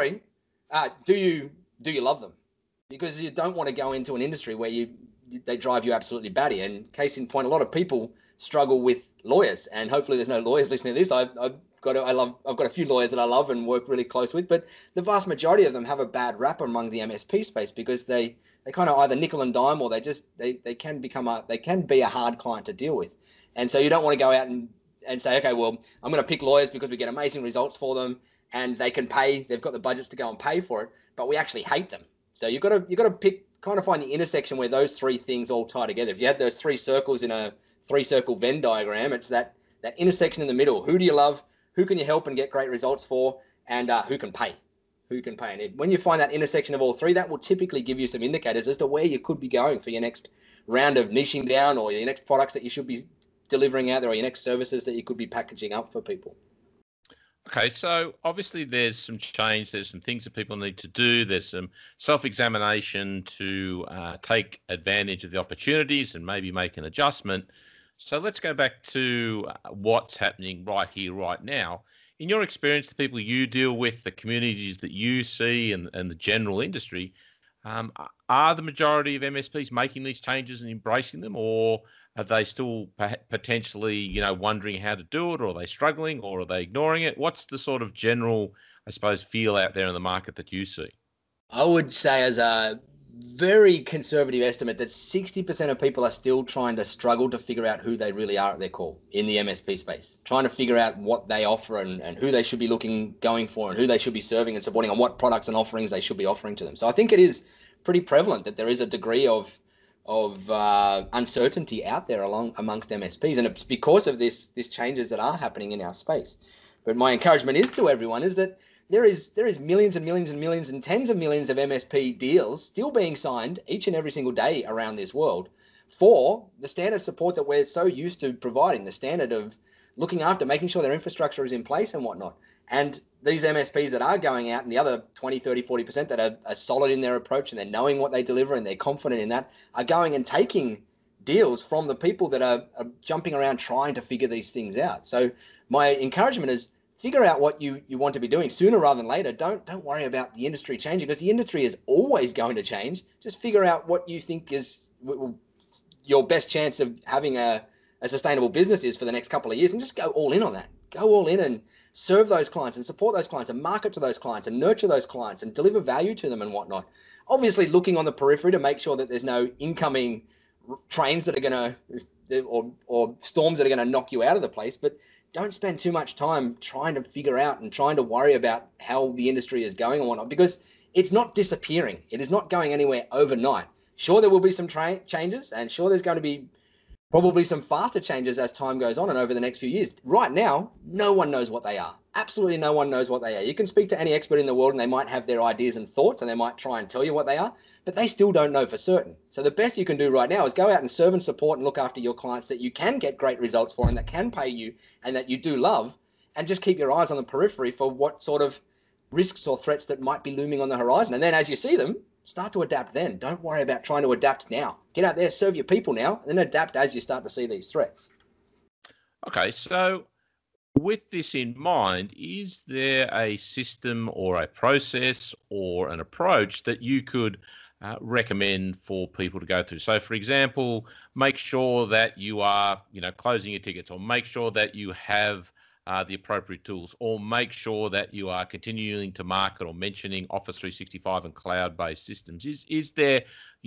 Do you love them? Because you don't want to go into an industry where they drive you absolutely batty. And case in point, a lot of people struggle with lawyers, and hopefully there's no lawyers listening to this. I've got a few lawyers that I love and work really close with, but the vast majority of them have a bad rap among the MSP space because they kind of either nickel and dime, or they can be a hard client to deal with. And so you don't want to go out and say, okay, well, I'm going to pick lawyers because we get amazing results for them and they can pay, they've got the budgets to go and pay for it, but we actually hate them. So you've got to pick, kind of find the intersection where those 3 things all tie together. If you had those 3 circles in a 3-circle Venn diagram, it's that intersection in the middle. Who do you love? Who can you help and get great results for? And who can pay? And when you find that intersection of all 3, that will typically give you some indicators as to where you could be going for your next round of niching down, or your next products that you should be delivering out there, or your next services that you could be packaging up for people. Okay, so obviously there's some change, there's some things that people need to do, there's some self-examination to take advantage of the opportunities and maybe make an adjustment. So let's go back to what's happening right here, right now. In your experience, the people you deal with, the communities that you see, and the general industry, are the majority of MSPs making these changes and embracing them, or are they still potentially, wondering how to do it, or are they struggling, or are they ignoring it? What's the sort of general, I suppose, feel out there in the market that you see? I would say, as a very conservative estimate, that 60% of people are still trying to struggle to figure out who they really are at their core in the MSP space, trying to figure out what they offer and who they should be going for and who they should be serving and supporting, and what products and offerings they should be offering to them. So I think it is pretty prevalent that there is a degree of uncertainty out there amongst MSPs, and it's because of these changes that are happening in our space. But my encouragement is to everyone is that there is millions and millions and millions and tens of millions of MSP deals still being signed each and every single day around this world for the standard support that we're so used to providing, the standard of looking after, making sure their infrastructure is in place and whatnot. And these MSPs that are going out, and the other 20, 30, 40% that are solid in their approach and they're knowing what they deliver and they're confident in that, are going and taking deals from the people that are jumping around trying to figure these things out. So my encouragement is figure out what you want to be doing sooner rather than later. Don't worry about the industry changing, because the industry is always going to change. Just figure out what you think is your best chance of having a sustainable business is for the next couple of years, and just go all in on that. Go all in and serve those clients and support those clients and market to those clients and nurture those clients and deliver value to them and whatnot. Obviously looking on the periphery to make sure that there's no incoming trains that are going to, or storms that are going to knock you out of the place, but don't spend too much time trying to figure out and trying to worry about how the industry is going and whatnot, because it's not disappearing. It is not going anywhere overnight. Sure, there will be some changes, and sure, there's going to be probably some faster changes as time goes on and over the next few years. Right now, no one knows what they are. Absolutely no one knows what they are. You can speak to any expert in the world and they might have their ideas and thoughts and they might try and tell you what they are, but they still don't know for certain. So the best you can do right now is go out and serve and support and look after your clients that you can get great results for and that can pay you and that you do love, and just keep your eyes on the periphery for what sort of risks or threats that might be looming on the horizon. And then as you see them, start to adapt then. Don't worry about trying to adapt now. Get out there, serve your people now, and then adapt as you start to see these threats. Okay, so with this in mind, is there a system or a process or an approach that you could recommend for people to go through? So, for example, make sure that you are, closing your tickets, or make sure that you have the appropriate tools, or make sure that you are continuing to market or mentioning Office 365 and cloud-based systems. Is there,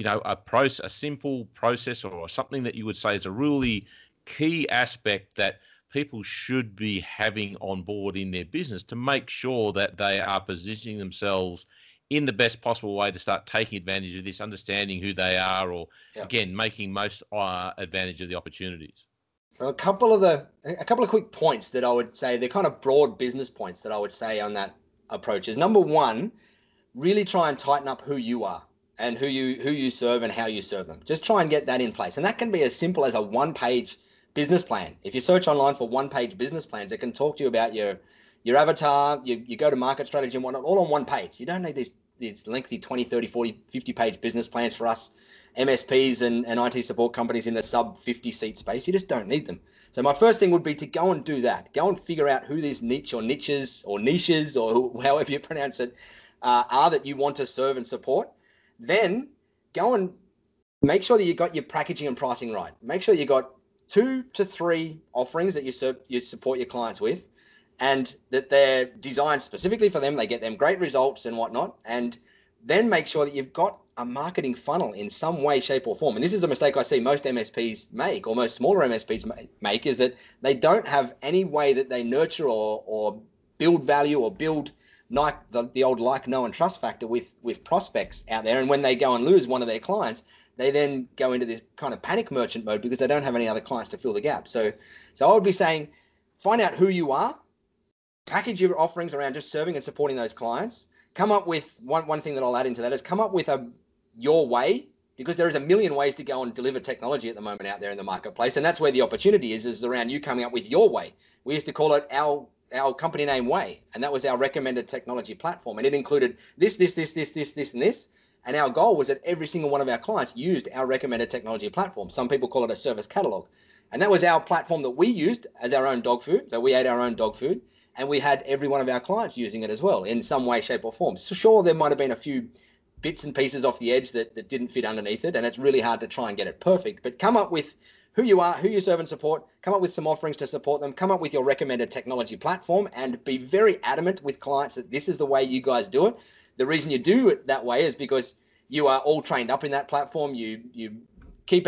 a simple process or something that you would say is a really key aspect that people should be having on board in their business to make sure that they are positioning themselves in the best possible way to start taking advantage of this, understanding who they are, or again, making most advantage of the opportunities? So a couple of quick points that I would say, they're kind of broad business points that I would say on that approach is, number one, really try and tighten up who you are and who you serve and how you serve them. Just try and get that in place. And that can be as simple as a one-page business plan. If you search online for one-page business plans, it can talk to you about your avatar, you go to market strategy and whatnot, all on one page. You don't need these lengthy 20, 30, 40, 50-page business plans for us MSPs and IT support companies in the sub 50 seat space. You just don't need them. So my first thing would be to go and do that. Go and figure out who these niche or niches or niches or however you pronounce it are that you want to serve and support. Then go and make sure that you got your packaging and pricing right. Make sure you got 2 to 3 offerings that you support your clients with, and that they're designed specifically for them. They get them great results and whatnot. And then make sure that you've got a marketing funnel in some way, shape or form. And this is a mistake I see most MSPs make, or most smaller MSPs make, is that they don't have any way that they nurture or build value or build the old like, know and trust factor with prospects out there. And when they go and lose one of their clients, they then go into this kind of panic merchant mode because they don't have any other clients to fill the gap. So I would be saying, find out who you are, package your offerings around just serving and supporting those clients. Come up with one thing that I'll add into that is come up with your way, because there is a million ways to go and deliver technology at the moment out there in the marketplace. And that's where the opportunity is around you coming up with your way. We used to call it our company name Way, and that was our recommended technology platform. And it included this, and this. And our goal was that every single one of our clients used our recommended technology platform. Some people call it a service catalog. And that was our platform that we used as our own dog food. So we ate our own dog food, and we had every one of our clients using it as well in some way, shape or form. So sure, there might have been a few bits and pieces off the edge that didn't fit underneath it, and it's really hard to try and get it perfect. But come up with who you are, who you serve and support, come up with some offerings to support them, come up with your recommended technology platform, and be very adamant with clients that this is the way you guys do it. The reason you do it that way is because you are all trained up in that platform. You keep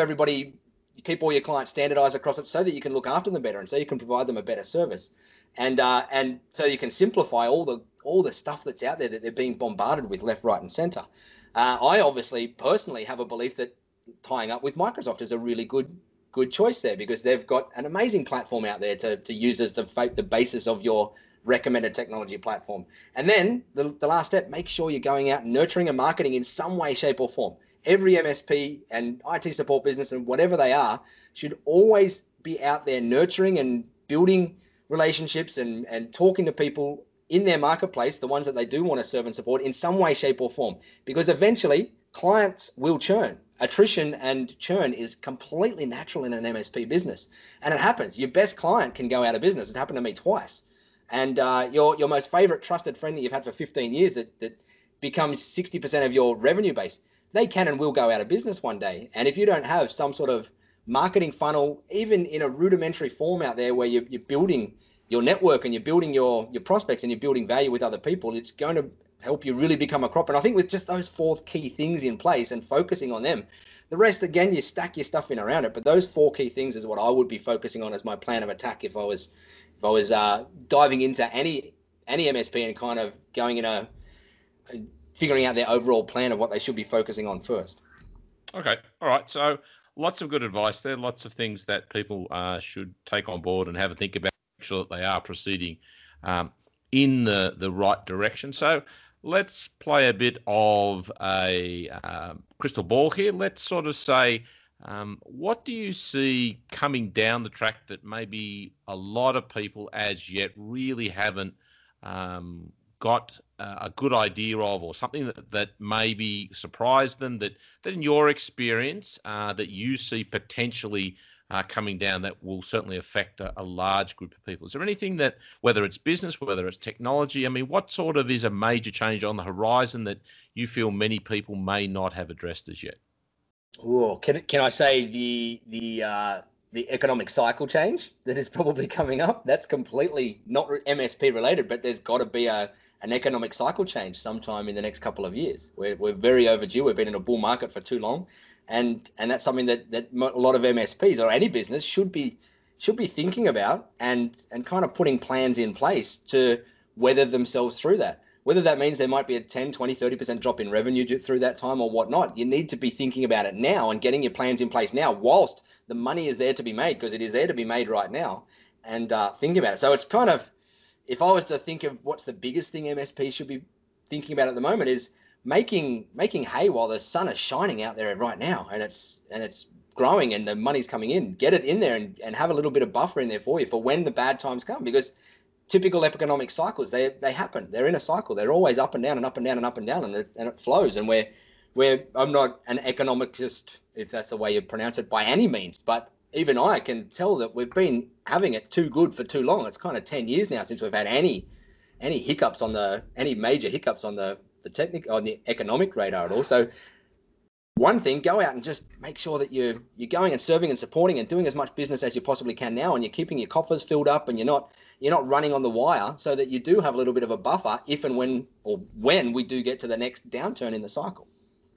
all your clients standardized across it so that you can look after them better and so you can provide them a better service. And so you can simplify all the stuff that's out there that they're being bombarded with left, right, and center. I obviously personally have a belief that tying up with Microsoft is a really good choice there, because they've got an amazing platform out there to use as the basis of your recommended technology platform. And then the last step, make sure you're going out and nurturing and marketing in some way, shape or form. Every MSP and IT support business and whatever they are should always be out there nurturing and building relationships and talking to people in their marketplace, the ones that they do want to serve and support in some way, shape or form, because eventually clients will churn. Attrition and churn is completely natural in an MSP business. And it happens. Your best client can go out of business. It happened to me twice. And your most favorite trusted friend that you've had for 15 years that becomes 60% of your revenue base, they can and will go out of business one day. And if you don't have some sort of marketing funnel, even in a rudimentary form out there where you're building your network and you're building your prospects and you're building value with other people, it's going to help you really become a crop. And I think with just those 4 key things in place and focusing on them, the rest, again, you stack your stuff in around it. But those 4 key things is what I would be focusing on as my plan of attack if I was diving into any MSP and kind of going in figuring out their overall plan of what they should be focusing on first. Okay. All right. So lots of good advice there. Lots of things that people should take on board and have a think about, make sure that they are proceeding in the right direction. So let's play a bit of a crystal ball here. Let's sort of say, what do you see coming down the track that maybe a lot of people as yet really haven't got a good idea of, or something that maybe surprised them, that in your experience that you see potentially coming down that will certainly affect a large group of people? Is there anything that, whether it's business, whether it's technology, I mean, what sort of is a major change on the horizon that you feel many people may not have addressed as yet? Oh, can I say the economic cycle change that is probably coming up? That's completely not MSP related, but there's got to be an economic cycle change sometime in the next couple of years. We're very overdue. We've been in a bull market for too long, and that's something that a lot of MSPs or any business should be thinking about and kind of putting plans in place to weather themselves through that. Whether that means there might be a 10, 20, 30% drop in revenue through that time or whatnot, you need to be thinking about it now and getting your plans in place now whilst the money is there to be made, because it is there to be made right now, and think about it. So it's kind of, if I was to think of what's the biggest thing MSP should be thinking about at the moment, is making hay while the sun is shining out there right now, and it's growing and the money's coming in. Get it in there and have a little bit of buffer in there for you for when the bad times come, because typical economic cycles, they happen. They're in a cycle. They're always up and down and up and down and up and down, and it flows. And I'm not an economicist, if that's the way you pronounce it, by any means, but even I can tell that we've been having it too good for too long. It's kind of 10 years now since we've had any hiccups any major hiccups on the economic radar at all. So one thing, go out and just make sure that you're going and serving and supporting and doing as much business as you possibly can now, and you're keeping your coffers filled up, and you're not running on the wire, so that you do have a little bit of a buffer if and when we do get to the next downturn in the cycle.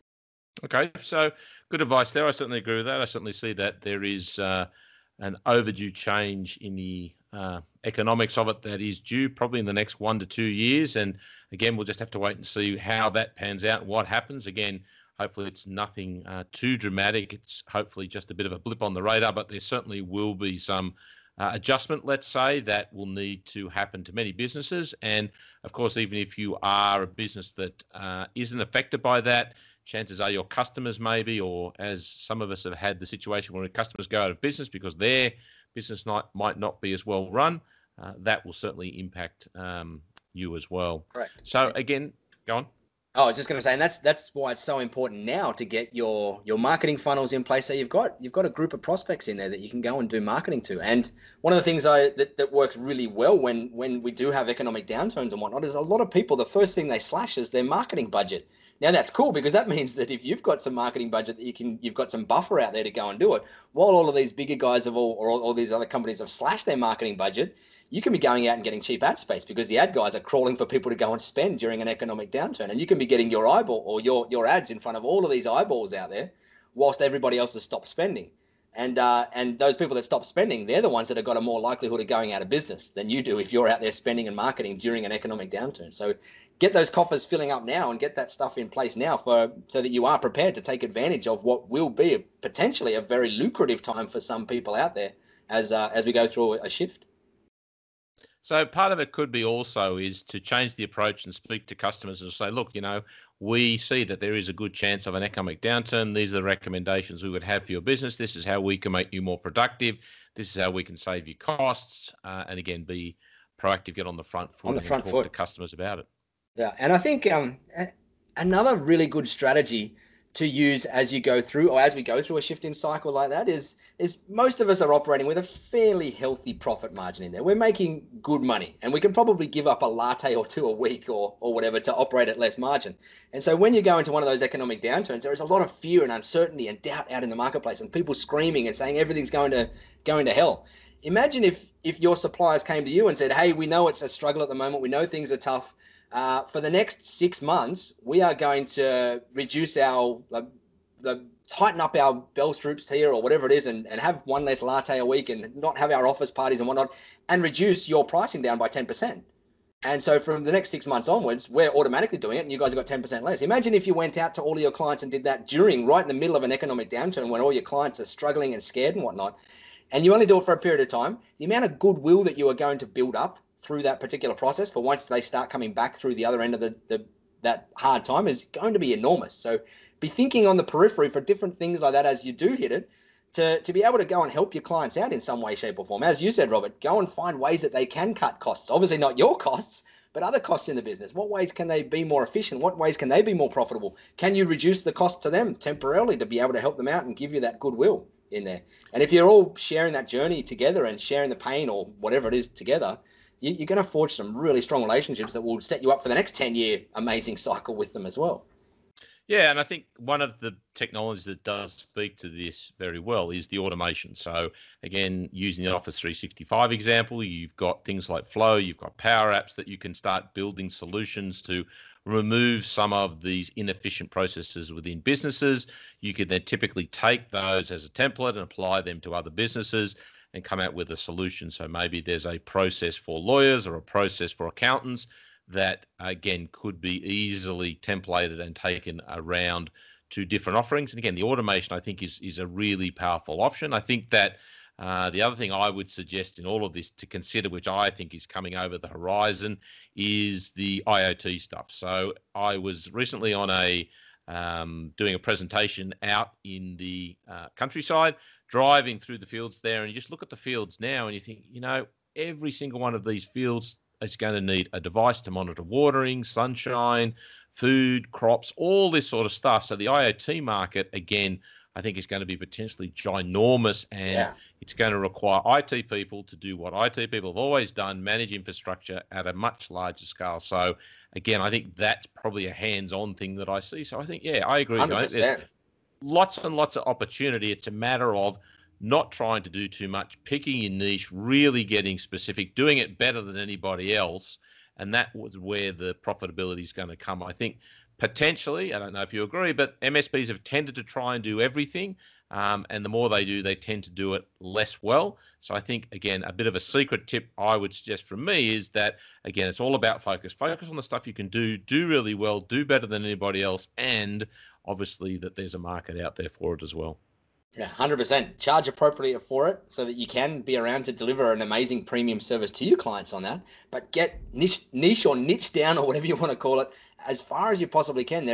Okay, so good advice there. I certainly agree with that. I certainly see that there is an overdue change in the economics of it that is due probably in the next 1 to 2 years. And again, we'll just have to wait and see how that pans out and what happens. Again, hopefully it's nothing too dramatic. It's hopefully just a bit of a blip on the radar, but there certainly will be some adjustment, let's say, that will need to happen to many businesses. And of course, even if you are a business that isn't affected by that, chances are your customers maybe, or as some of us have had the situation where customers go out of business because their business might not be as well run, that will certainly impact you as well. Correct. So again, go on. Oh, I was just going to say, and that's why it's so important now to get your marketing funnels in place. So you've got a group of prospects in there that you can go and do marketing to. And one of the things that works really well when we do have economic downturns and whatnot is a lot of people, the first thing they slash is their marketing budget. Now that's cool, because that means that if you've got some marketing budget that you've got some buffer out there to go and do it, while all of these bigger guys or all these other companies have slashed their marketing budget, you can be going out and getting cheap ad space because the ad guys are crawling for people to go and spend during an economic downturn. And you can be getting your eyeball or your ads in front of all of these eyeballs out there whilst everybody else has stopped spending. And those people that stop spending, they're the ones that have got a more likelihood of going out of business than you do if you're out there spending and marketing during an economic downturn. So get those coffers filling up now and get that stuff in place now so that you are prepared to take advantage of what will be potentially a very lucrative time for some people out there as we go through a shift. So part of it could be also is to change the approach and speak to customers and say, look, we see that there is a good chance of an economic downturn. These are the recommendations we would have for your business. This is how we can make you more productive. This is how we can save you costs. And again, be proactive, get on the front foot and talk to customers about it. Yeah, and I think another really good strategy to use as you go through, or as we go through a shifting cycle like that, is most of us are operating with a fairly healthy profit margin in there. We're making good money, and we can probably give up a latte or two a week or whatever to operate at less margin. And so when you go into one of those economic downturns, there is a lot of fear and uncertainty and doubt out in the marketplace, and people screaming and saying everything's going to hell. Imagine if your suppliers came to you and said, hey, we know it's a struggle at the moment. We know things are tough. For the next 6 months, we are going to reduce tighten up our bell strips here or whatever it is, and have one less latte a week and not have our office parties and whatnot, and reduce your pricing down by 10%. And so from the next 6 months onwards, we're automatically doing it, and you guys have got 10% less. Imagine if you went out to all of your clients and did that right in the middle of an economic downturn when all your clients are struggling and scared and whatnot, and you only do it for a period of time. The amount of goodwill that you are going to build up through that particular process for once they start coming back through the other end of that hard time is going to be enormous. So be thinking on the periphery for different things like that as you do hit it, to be able to go and help your clients out in some way, shape or form. As you said, Robert, go and find ways that they can cut costs. Obviously not your costs, but other costs in the business. What ways can they be more efficient? What ways can they be more profitable? Can you reduce the cost to them temporarily to be able to help them out and give you that goodwill in there? And if you're all sharing that journey together and sharing the pain or whatever it is together, you're going to forge some really strong relationships that will set you up for the next 10-year amazing cycle with them as well. Yeah, and I think one of the technologies that does speak to this very well is the automation. So again, using the Office 365 example, you've got things like Flow, you've got Power Apps that you can start building solutions to remove some of these inefficient processes within businesses. You could then typically take those as a template and apply them to other businesses and come out with a solution. So maybe there's a process for lawyers or a process for accountants that, again, could be easily templated and taken around to different offerings. And again, the automation, I think, is a really powerful option. I think that the other thing I would suggest in all of this to consider, which I think is coming over the horizon, is the IoT stuff. So I was recently on doing a presentation out in the countryside, driving through the fields there, and you just look at the fields now and you think, every single one of these fields is going to need a device to monitor watering, sunshine, food, crops, all this sort of stuff. So the IoT market, again, I think is going to be potentially ginormous, and it's going to require IT people to do what IT people have always done, manage infrastructure at a much larger scale. So again, I think that's probably a hands-on thing that I see. So I think, I agree. 100%. There's lots and lots of opportunity. It's a matter of not trying to do too much, picking your niche, really getting specific, doing it better than anybody else. And that was where the profitability is going to come. I think potentially, I don't know if you agree, but MSPs have tended to try and do everything. And the more they do, they tend to do it less well. So I think, again, a bit of a secret tip I would suggest from me is that, again, it's all about focus. Focus on the stuff you can do really well, do better than anybody else, and obviously that there's a market out there for it as well. Yeah, 100%. Charge appropriately for it so that you can be around to deliver an amazing premium service to your clients on that. But get niche or niche down or whatever you want to call it as far as you possibly can.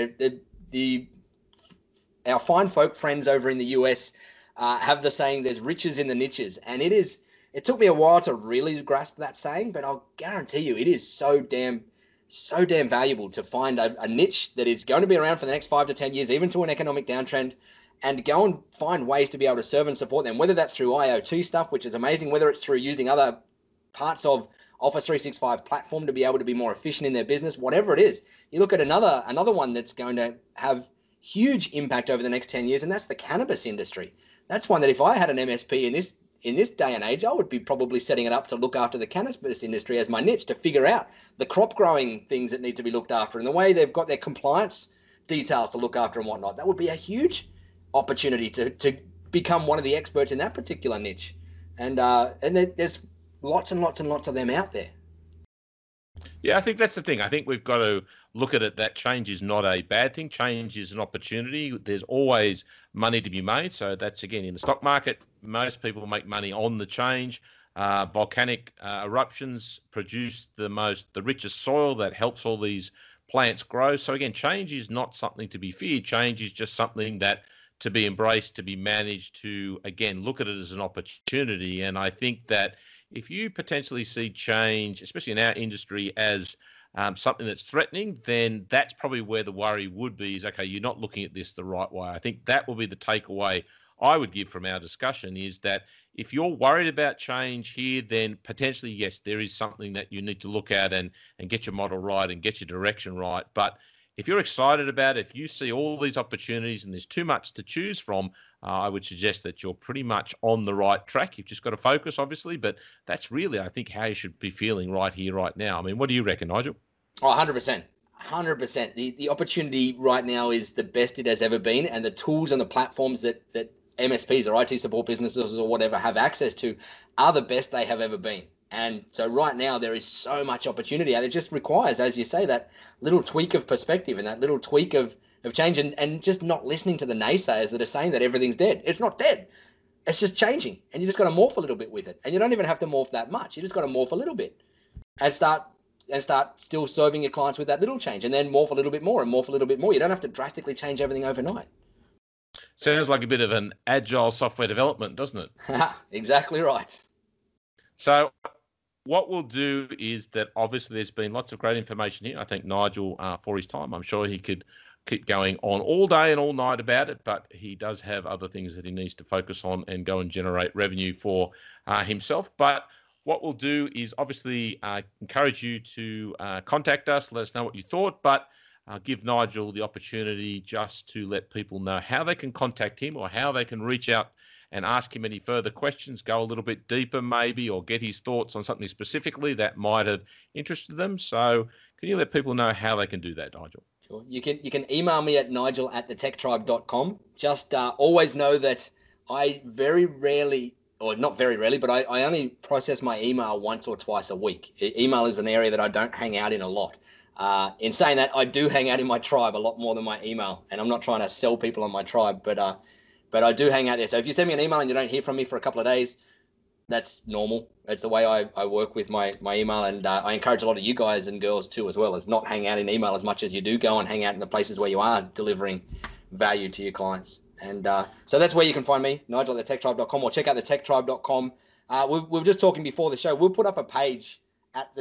Our fine folk friends over in the US have the saying, there's riches in the niches. And it took me a while to really grasp that saying, but I'll guarantee you it is so damn valuable to find a niche that is going to be around for the next 5 to 10 years, even to an economic downtrend, and go and find ways to be able to serve and support them, whether that's through IoT stuff, which is amazing, whether it's through using other parts of Office 365 platform to be able to be more efficient in their business, whatever it is. You look at another one that's going to have huge impact over the next 10 years, and that's the cannabis industry. That's one that if I had an MSP in this day and age, I would be probably setting it up to look after the cannabis industry as my niche, to figure out the crop growing things that need to be looked after and the way they've got their compliance details to look after and whatnot. That would be a huge opportunity to become one of the experts in that particular niche. And there's lots and lots and lots of them out there. Yeah, I think that's the thing. I think we've got to look at it that change is not a bad thing. Change is an opportunity. There's always money to be made. So that's, again, in the stock market, most people make money on the change. Volcanic eruptions produce the richest soil that helps all these plants grow. So again, change is not something to be feared. Change is just something that to be embraced, to be managed, to again look at it as an opportunity. And I think that if you potentially see change, especially in our industry, as something that's threatening, then that's probably where the worry would be is, okay, you're not looking at this the right way. I think that will be the takeaway I would give from our discussion is that if you're worried about change here, then potentially, yes, there is something that you need to look at and get your model right and get your direction right. But if you're excited about it, if you see all these opportunities and there's too much to choose from, I would suggest that you're pretty much on the right track. You've just got to focus, obviously, but that's really, I think, how you should be feeling right here, right now. I mean, what do you reckon, Nigel? Oh, 100%. 100%. The opportunity right now is the best it has ever been, and the tools and the platforms that MSPs or IT support businesses or whatever have access to are the best they have ever been. And so right now there is so much opportunity, and it just requires, as you say, that little tweak of perspective and that little tweak of change, and just not listening to the naysayers that are saying that everything's dead. It's not dead. It's just changing, and you just got to morph a little bit with it. And you don't even have to morph that much. You just got to morph a little bit and start still serving your clients with that little change, and then morph a little bit more and morph a little bit more. You don't have to drastically change everything overnight. Sounds like a bit of an agile software development, doesn't it? Exactly right. So what we'll do is that obviously there's been lots of great information here. I thank Nigel for his time. I'm sure he could keep going on all day and all night about it, but he does have other things that he needs to focus on and go and generate revenue for himself. But what we'll do is obviously encourage you to contact us, let us know what you thought, but give Nigel the opportunity just to let people know how they can contact him or how they can reach out and ask him any further questions, go a little bit deeper maybe, or get his thoughts on something specifically that might have interested them. So can you let people know how they can do that, Nigel? Sure. You can email me at nigel@thetechtribe.com. Just always know that I very rarely, or not very rarely, but I only process my email once or twice a week. Email is an area that I don't hang out in a lot. In saying that, I do hang out in my tribe a lot more than my email, and I'm not trying to sell people on my tribe, but I do hang out there. So if you send me an email and you don't hear from me for a couple of days, that's normal. That's the way I work with my email, and I encourage a lot of you guys and girls too, as well, as not hang out in email as much as you do. Go and hang out in the places where you are delivering value to your clients. And so that's where you can find me, nigel@thetechtribe.com, or check out thetechtribe.com. We were just talking before the show. We'll put up a page at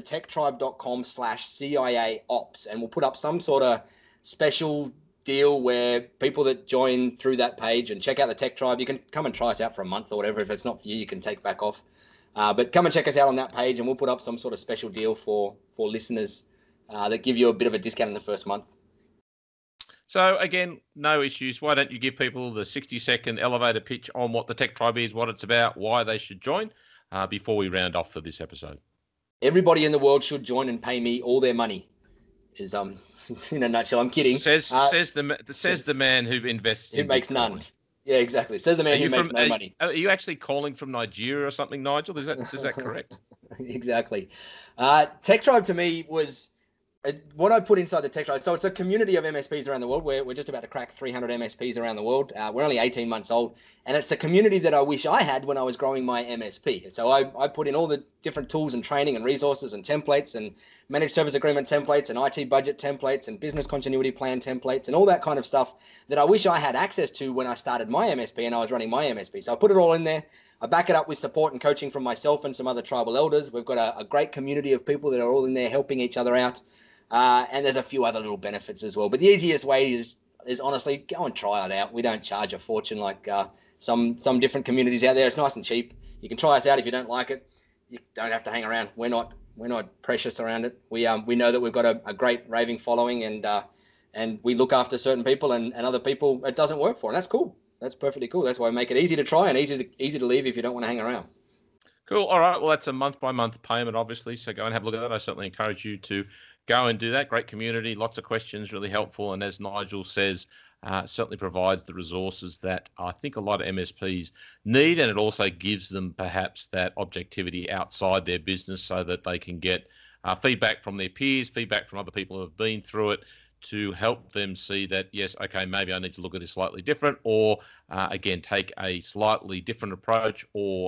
thetechtribe.com/CIA-ops, and we'll put up some sort of special deal where people that join through that page and check out the Tech Tribe, you can come and try us out for a month or whatever. If it's not for you, you can take back off. But come and check us out on that page, and we'll put up some sort of special deal for listeners that give you a bit of a discount in the first month. So again, no issues. Why don't you give people the 60-second elevator pitch on what the Tech Tribe is, what it's about, why they should join before we round off for this episode? Everybody in the world should join and pay me all their money. Is in a nutshell. I'm kidding. Says the man who invests. Who makes none. Yeah, exactly. Says the man who makes no money. Are you actually calling from Nigeria or something, Nigel? Is that correct? Exactly. Tech Tribe to me was what I put inside the Tech Tribe. So it's a community of MSPs around the world. We're just about to crack 300 MSPs around the world. We're only 18 months old, and it's the community that I wish I had when I was growing my MSP. So I put in all the different tools and training and resources and templates and managed service agreement templates and IT budget templates and business continuity plan templates and all that kind of stuff that I wish I had access to when I started my MSP and I was running my MSP. So I put it all in there. I back it up with support and coaching from myself and some other tribal elders. We've got a great community of people that are all in there helping each other out. And there's a few other little benefits as well. But the easiest way is honestly, go and try it out. We don't charge a fortune like some different communities out there. It's nice and cheap. You can try us out. If you don't like it, you don't have to hang around. We're not precious around it. We know that we've got a great raving following, and we look after certain people and other people it doesn't work for. And that's cool. That's perfectly cool. That's why we make it easy to try and easy to leave if you don't want to hang around. Cool. All right. Well, that's a month-by-month payment, obviously. So go and have a look at that. I certainly encourage you to go and do that. Great community, lots of questions, really helpful. And as Nigel says, certainly provides the resources that I think a lot of MSPs need. And it also gives them perhaps that objectivity outside their business so that they can get feedback from their peers, feedback from other people who have been through it, to help them see that, yes, okay, maybe I need to look at this slightly different, or again, take a slightly different approach, or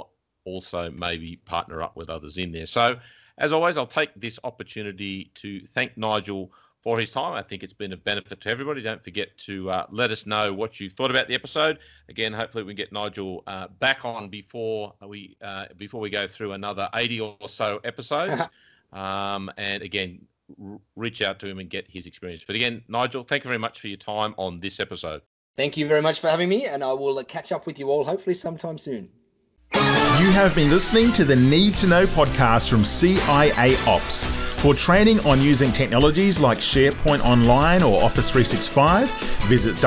also maybe partner up with others in there. So, as always, I'll take this opportunity to thank Nigel for his time. I think it's been a benefit to everybody. Don't forget to let us know what you thought about the episode. Again, hopefully we can get Nigel back on before we go through another 80 or so episodes. And again, reach out to him and get his experience. But again, Nigel, thank you very much for your time on this episode. Thank you very much for having me, and I will catch up with you all hopefully sometime soon. You have been listening to the Need to Know podcast from CIA Ops. For training on using technologies like SharePoint Online or Office 365, visit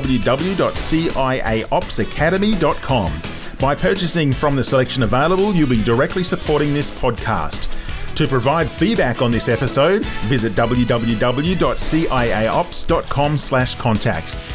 www.ciaopsacademy.com. By purchasing from the selection available, you'll be directly supporting this podcast. To provide feedback on this episode, visit www.ciaops.com/contact.